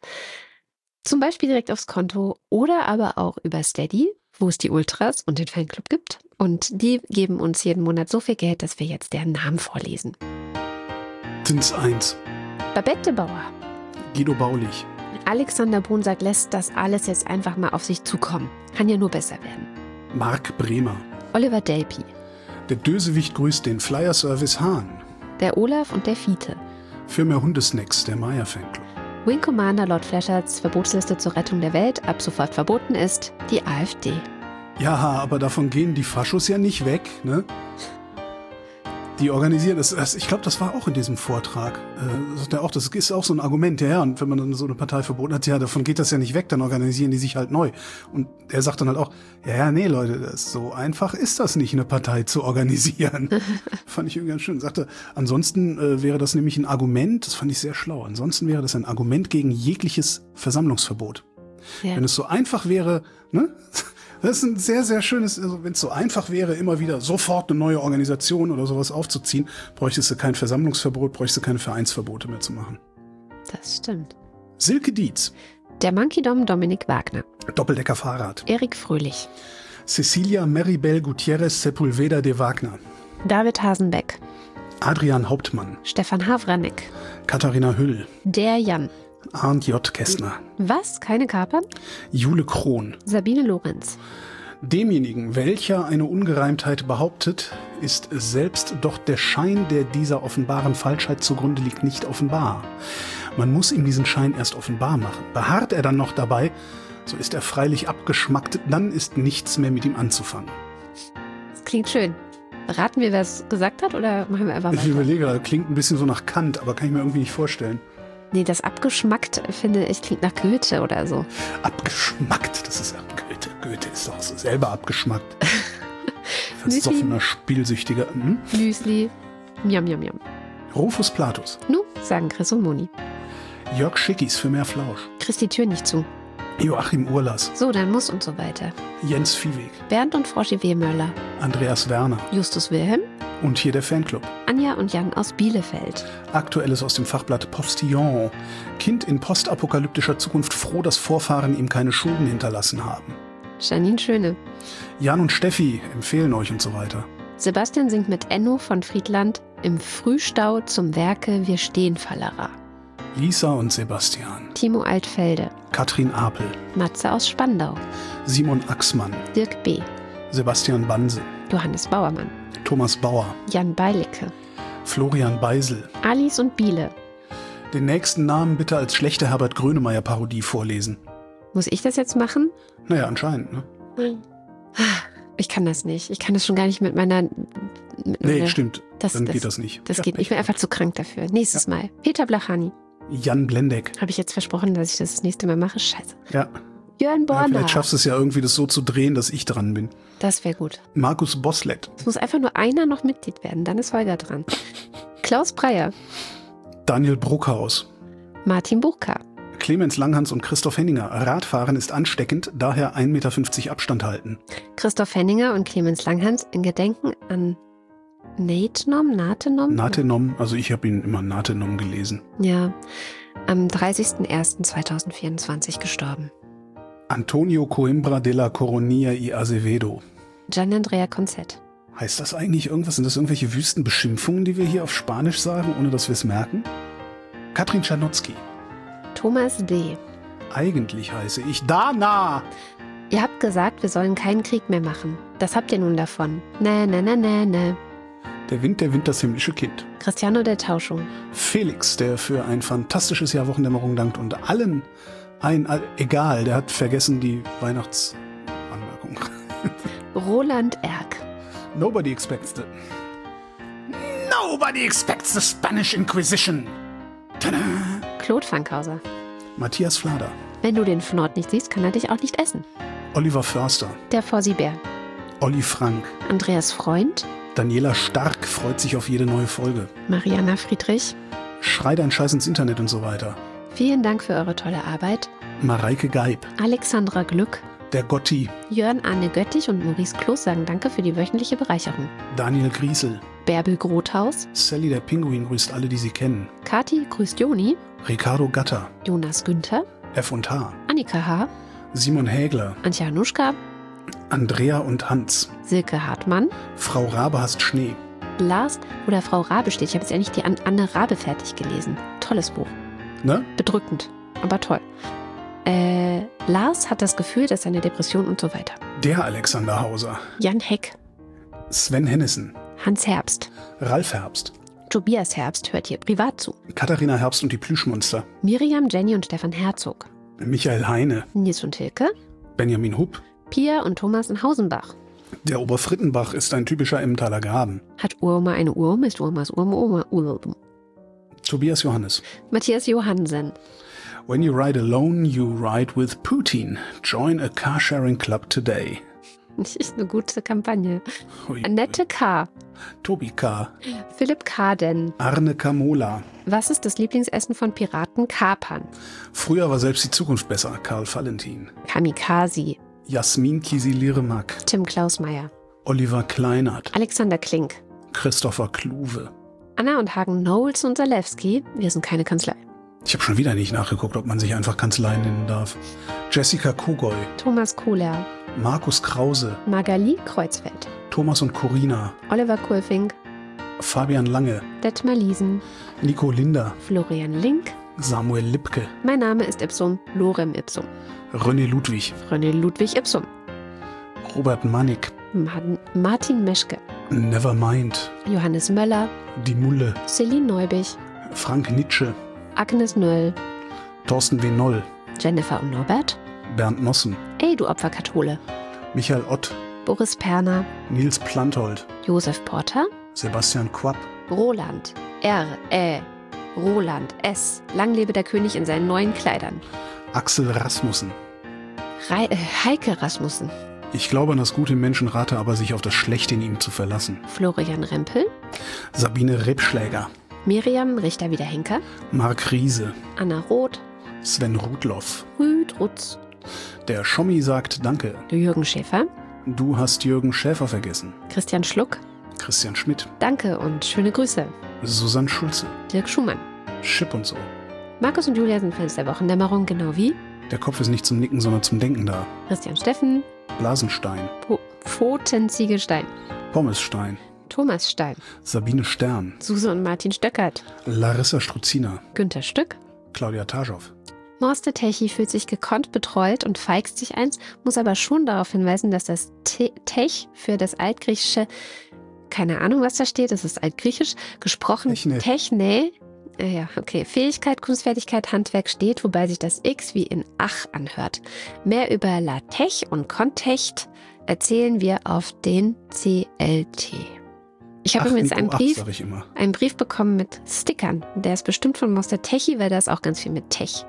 Zum Beispiel direkt aufs Konto oder aber auch über Steady, wo es die Ultras und den Fanclub gibt. Und die geben uns jeden Monat so viel Geld, dass wir jetzt deren Namen vorlesen. Sind's 1. Babette Bauer. Guido Baulich. Alexander Brunsack lässt das alles jetzt einfach mal auf sich zukommen. Kann ja nur besser werden. Marc Bremer. Oliver Delpi. Der Dösewicht grüßt den Flyer-Service Hahn. Der Olaf und der Fiete. Für mehr Hundesnacks, der Meier Fanclub. Wing Commander Lord Fleschards Verbotsliste zur Rettung der Welt ab sofort verboten ist, die AfD. Ja, aber davon gehen die Faschos ja nicht weg, ne? Die organisieren das. Ich glaube, das war auch in diesem Vortrag. Das ist auch so ein Argument. Ja, und wenn man dann so eine Partei verboten hat, ja, davon geht das ja nicht weg, dann organisieren die sich halt neu. Und er sagt dann halt auch, ja, nee, Leute, so einfach ist das nicht, eine Partei zu organisieren. Fand ich irgendwie ganz schön. Sagte, ansonsten wäre das nämlich ein Argument, das fand ich sehr schlau, ansonsten wäre das ein Argument gegen jegliches Versammlungsverbot. Ja. Wenn es so einfach wäre, ne? Das ist ein sehr, sehr schönes, also wenn es so einfach wäre, immer wieder sofort eine neue Organisation oder sowas aufzuziehen, bräuchtest du kein Versammlungsverbot, bräuchtest du keine Vereinsverbote mehr zu machen. Das stimmt. Silke Dietz. Der Monkey-Dom Dominik Wagner. Doppeldecker-Fahrrad. Erik Fröhlich. Cecilia Maribel Gutierrez Sepulveda de Wagner. David Hasenbeck. Adrian Hauptmann. Stefan Havranek. Katharina Hüll. Der Jan. Arndt J. Kästner. Was? Keine Kapern? Jule Krohn. Sabine Lorenz. Demjenigen, welcher eine Ungereimtheit behauptet, ist selbst doch der Schein, der dieser offenbaren Falschheit zugrunde liegt, nicht offenbar. Man muss ihm diesen Schein erst offenbar machen. Beharrt er dann noch dabei, so ist er freilich abgeschmackt, dann ist nichts mehr mit ihm anzufangen. Das klingt schön. Raten wir, wer es gesagt hat, oder machen wir einfach weiter? Ich überlege, das klingt ein bisschen so nach Kant, aber kann ich mir irgendwie nicht vorstellen. Nee, das abgeschmackt, finde ich, klingt nach Goethe oder so. Abgeschmackt, das ist ja Goethe. Goethe ist doch so selber abgeschmackt. Versoffener, spielsüchtiger. Müsli. Miam, miam, miam. Rufus Platus. Nu, sagen Chris und Moni. Jörg Schickis für mehr Flausch. Kriegst die Tür nicht zu. Joachim Urlas. So, dann muss und so weiter. Jens Viehweg. Bernd und Froschi Wehmöller. Andreas Werner. Justus Wilhelm. Und hier der Fanclub. Anja und Jan aus Bielefeld. Aktuelles aus dem Fachblatt Postillon. Kind in postapokalyptischer Zukunft froh, dass Vorfahren ihm keine Schulden hinterlassen haben. Janine Schöne. Jan und Steffi empfehlen euch und so weiter. Sebastian singt mit Enno von Friedland im Frühstau zum Werke Wir stehen Fallerer. Lisa und Sebastian. Timo Altfelde. Katrin Apel. Matze aus Spandau. Simon Axmann. Dirk B. Sebastian Banse. Johannes Bauermann. Thomas Bauer. Jan Beilicke. Florian Beisel. Alice und Biele. Den nächsten Namen bitte als schlechte Herbert Grönemeyer-Parodie vorlesen. Muss ich das jetzt machen? Naja, anscheinend, ne? Ich kann das nicht. Ich kann das schon gar nicht mit meiner... Nee, stimmt. Dann geht das nicht. Das geht nicht. Ich bin einfach zu krank dafür. Nächstes Mal. Peter Blachani. Jan Blendeck. Habe ich jetzt versprochen, dass ich das nächste Mal mache? Scheiße. Ja. Jörn Borner. Vielleicht schaffst du es ja irgendwie, das so zu drehen, dass ich dran bin. Das wäre gut. Markus Boslett. Es muss einfach nur einer noch Mitglied werden, dann ist Holger dran. Klaus Breyer. Daniel Bruckhaus. Martin Buchka. Clemens Langhans und Christoph Henninger. Radfahren ist ansteckend, daher 1,50 Meter Abstand halten. Christoph Henninger und Clemens Langhans in Gedenken an Natenom? Natenom, also ich habe ihn immer Natenom gelesen. Ja, am 30.01.2024 gestorben. Antonio Coimbra de la Coronilla y Azevedo. Gianandrea Concett. Heißt das eigentlich irgendwas? Sind das irgendwelche Wüstenbeschimpfungen, die wir hier auf Spanisch sagen, ohne dass wir es merken? Katrin Czarnocki. Thomas D. Eigentlich heiße ich Dana. Ihr habt gesagt, wir sollen keinen Krieg mehr machen. Das habt ihr nun davon. Ne. Der Wind, das himmlische Kind. Cristiano del Tauschung. Felix, der für ein fantastisches Jahr Wochendämmerung dankt und allen egal, der hat vergessen die Weihnachtsanmerkung. Roland Erck. Nobody expects the Spanish Inquisition. Tada! Claude Fankhauser. Matthias Flader. Wenn du den Fnord nicht siehst, kann er dich auch nicht essen. Oliver Förster. Der Fossibär. Olli Frank. Andreas Freund. Daniela Stark freut sich auf jede neue Folge. Mariana Friedrich. Schrei dein Scheiß ins Internet und so weiter. Vielen Dank für eure tolle Arbeit. Mareike Geib. Alexandra Glück. Der Gotti. Jörn Arne Göttich und Maurice Kloß sagen Danke für die wöchentliche Bereicherung. Daniel Griesel. Bärbel Grothaus. Sally der Pinguin grüßt alle, die sie kennen. Kati grüßt Joni. Ricardo Gatter. Jonas Günther. F&H. Annika H. Simon Hägler. Antje Hanuschka. Andrea und Hans. Silke Hartmann. Frau Rabe hasst Schnee. Lars, wo der Frau Rabe steht. Ich habe jetzt endlich die Anne Rabe fertig gelesen. Tolles Buch. Ne? Bedrückend, aber toll. Lars hat das Gefühl, dass seine Depression und so weiter. Der Alexander Hauser. Jan Heck. Sven Hennissen. Hans Herbst. Ralf Herbst. Tobias Herbst hört hier privat zu. Katharina Herbst und die Plüschmonster. Miriam, Jenny und Stefan Herzog. Michael Heine. Nils und Hilke. Benjamin Hupp. Pia und Thomas in Hausenbach. Der Oberfrittenbach ist ein typischer Emmentaler Graben. Hat Urma eine Urm? Ist Urmas Urm Urm? Tobias Johannes. Matthias Johansen. When you ride alone, you ride with Putin. Join a carsharing club today. Das ist eine gute Kampagne. Hui. Annette K. Tobi K. Philipp Kaden. Arne Kamola. Was ist das Lieblingsessen von Piraten? Kapern. Früher war selbst die Zukunft besser. Karl Valentin. Kamikaze. Jasmin Kisilirmak. Tim Klausmeier. Oliver Kleinert. Alexander Klink. Christopher Kluwe. Anna und Hagen Knowles und Zalewski. Wir sind keine Kanzlei. Ich habe schon wieder nicht nachgeguckt, ob man sich einfach Kanzlei nennen darf. Jessica Kugoy. Thomas Kohler. Markus Krause. Magali Kreuzfeld. Thomas und Corina. Oliver Kulfing. Fabian Lange. Detmar Liesen. Nico Linder. Florian Link. Samuel Lipke. Mein Name ist Ipsum. Lorem Ipsum. René Ludwig. René Ludwig Ipsum. Robert Manik. Martin Meschke. Nevermind. Johannes Möller. Die Mulle. Celine Neubich. Frank Nitsche. Agnes Nöll. Thorsten W. Noll. Jennifer und Norbert. Bernd Nossen. Ey, du Opferkathole. Michael Ott. Boris Perner. Nils Planthold. Josef Porter. Sebastian Quapp. Roland. Roland S. Lang lebe der König in seinen neuen Kleidern. Axel Rasmussen. Heike Rasmussen. Ich glaube an das Gute im Menschen, rate aber, sich auf das Schlechte in ihm zu verlassen. Florian Rempel. Sabine Rebschläger. Miriam Richter-Wiederhenker. Marc Riese. Anna Roth. Sven Rudloff. Rüd Rutz. Der Schommi sagt Danke. Jürgen Schäfer. Du hast Jürgen Schäfer vergessen. Christian Schluck. Christian Schmidt. Danke und schöne Grüße. Susanne Schulze. Dirk Schumann. Chip und so. Markus und Julia sind Fans der Wochendämmerung, genau wie Der Kopf ist nicht zum Nicken, sondern zum Denken da. Christian Steffen. Blasenstein. Pfotenziegelstein. Pommesstein. Thomas Stein. Sabine Stern. Suse und Martin Stöckert. Larissa Struzina. Günther Stück. Claudia Taschow. Morste Techi fühlt sich gekonnt betreut und feigst sich eins, muss aber schon darauf hinweisen, dass das Tech für das altgriechische, keine Ahnung, was da steht, das ist altgriechisch, gesprochen Techne, ja, okay, Fähigkeit, Kunstfertigkeit, Handwerk steht, wobei sich das X wie in Ach anhört. Mehr über LaTeX und Kontecht erzählen wir auf den CLT. Ich habe übrigens einen Brief bekommen mit Stickern. Der ist bestimmt von Morste Techi, weil da ist auch ganz viel mit Tech.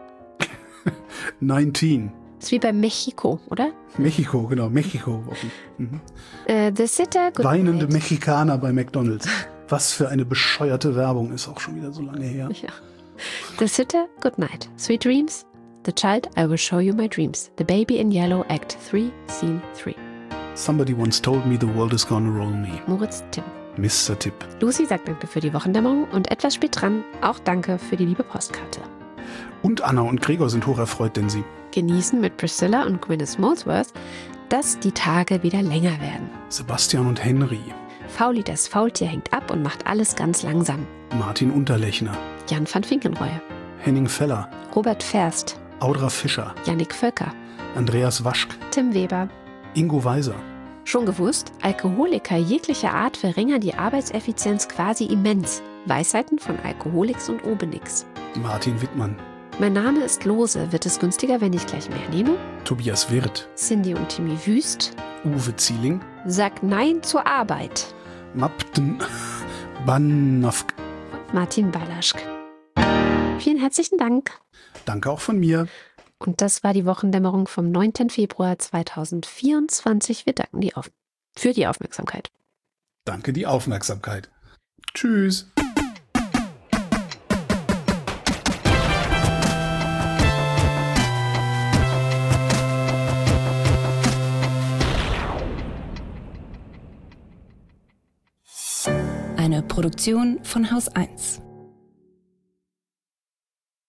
19. Ist wie bei Mexiko, oder? Mexiko, genau, Mexiko-Wochen. Mhm. The Sitter, Good Weinende Night. Mexikaner bei McDonald's. Was für eine bescheuerte Werbung, ist auch schon wieder so lange her. Ja. The Sitter, Good Night. Sweet Dreams. The Child, I Will Show You My Dreams. The Baby in Yellow, Act 3, Scene 3. Somebody once told me the world is gonna roll me. Moritz Timm. Mr. Tipp. Lucy sagt Danke für die Wochendämmerung und etwas spät dran auch Danke für die liebe Postkarte. Und Anna und Gregor sind hocherfreut, denn sie genießen mit Priscilla und Gwyneth Molesworth, dass die Tage wieder länger werden. Sebastian und Henry. Fauli das Faultier hängt ab und macht alles ganz langsam. Martin Unterlechner. Jan van Finkenreue. Henning Feller. Robert Ferst. Audra Fischer. Jannik Völker. Andreas Waschk. Tim Weber. Ingo Weiser. Schon gewusst? Alkoholiker jeglicher Art verringern die Arbeitseffizienz quasi immens. Weisheiten von Alkoholiks und Obenix. Martin Wittmann. Mein Name ist Lose. Wird es günstiger, wenn ich gleich mehr nehme? Tobias Wirth. Cindy und Timmy Wüst. Uwe Zieling. Sagt Nein zur Arbeit. Mapten Banafk. Martin Balaschk. Vielen herzlichen Dank. Danke auch von mir. Und das war die Wochendämmerung vom 9. Februar 2024. Wir danken für die Aufmerksamkeit. Danke die Aufmerksamkeit. Tschüss. Eine Produktion von Haus 1.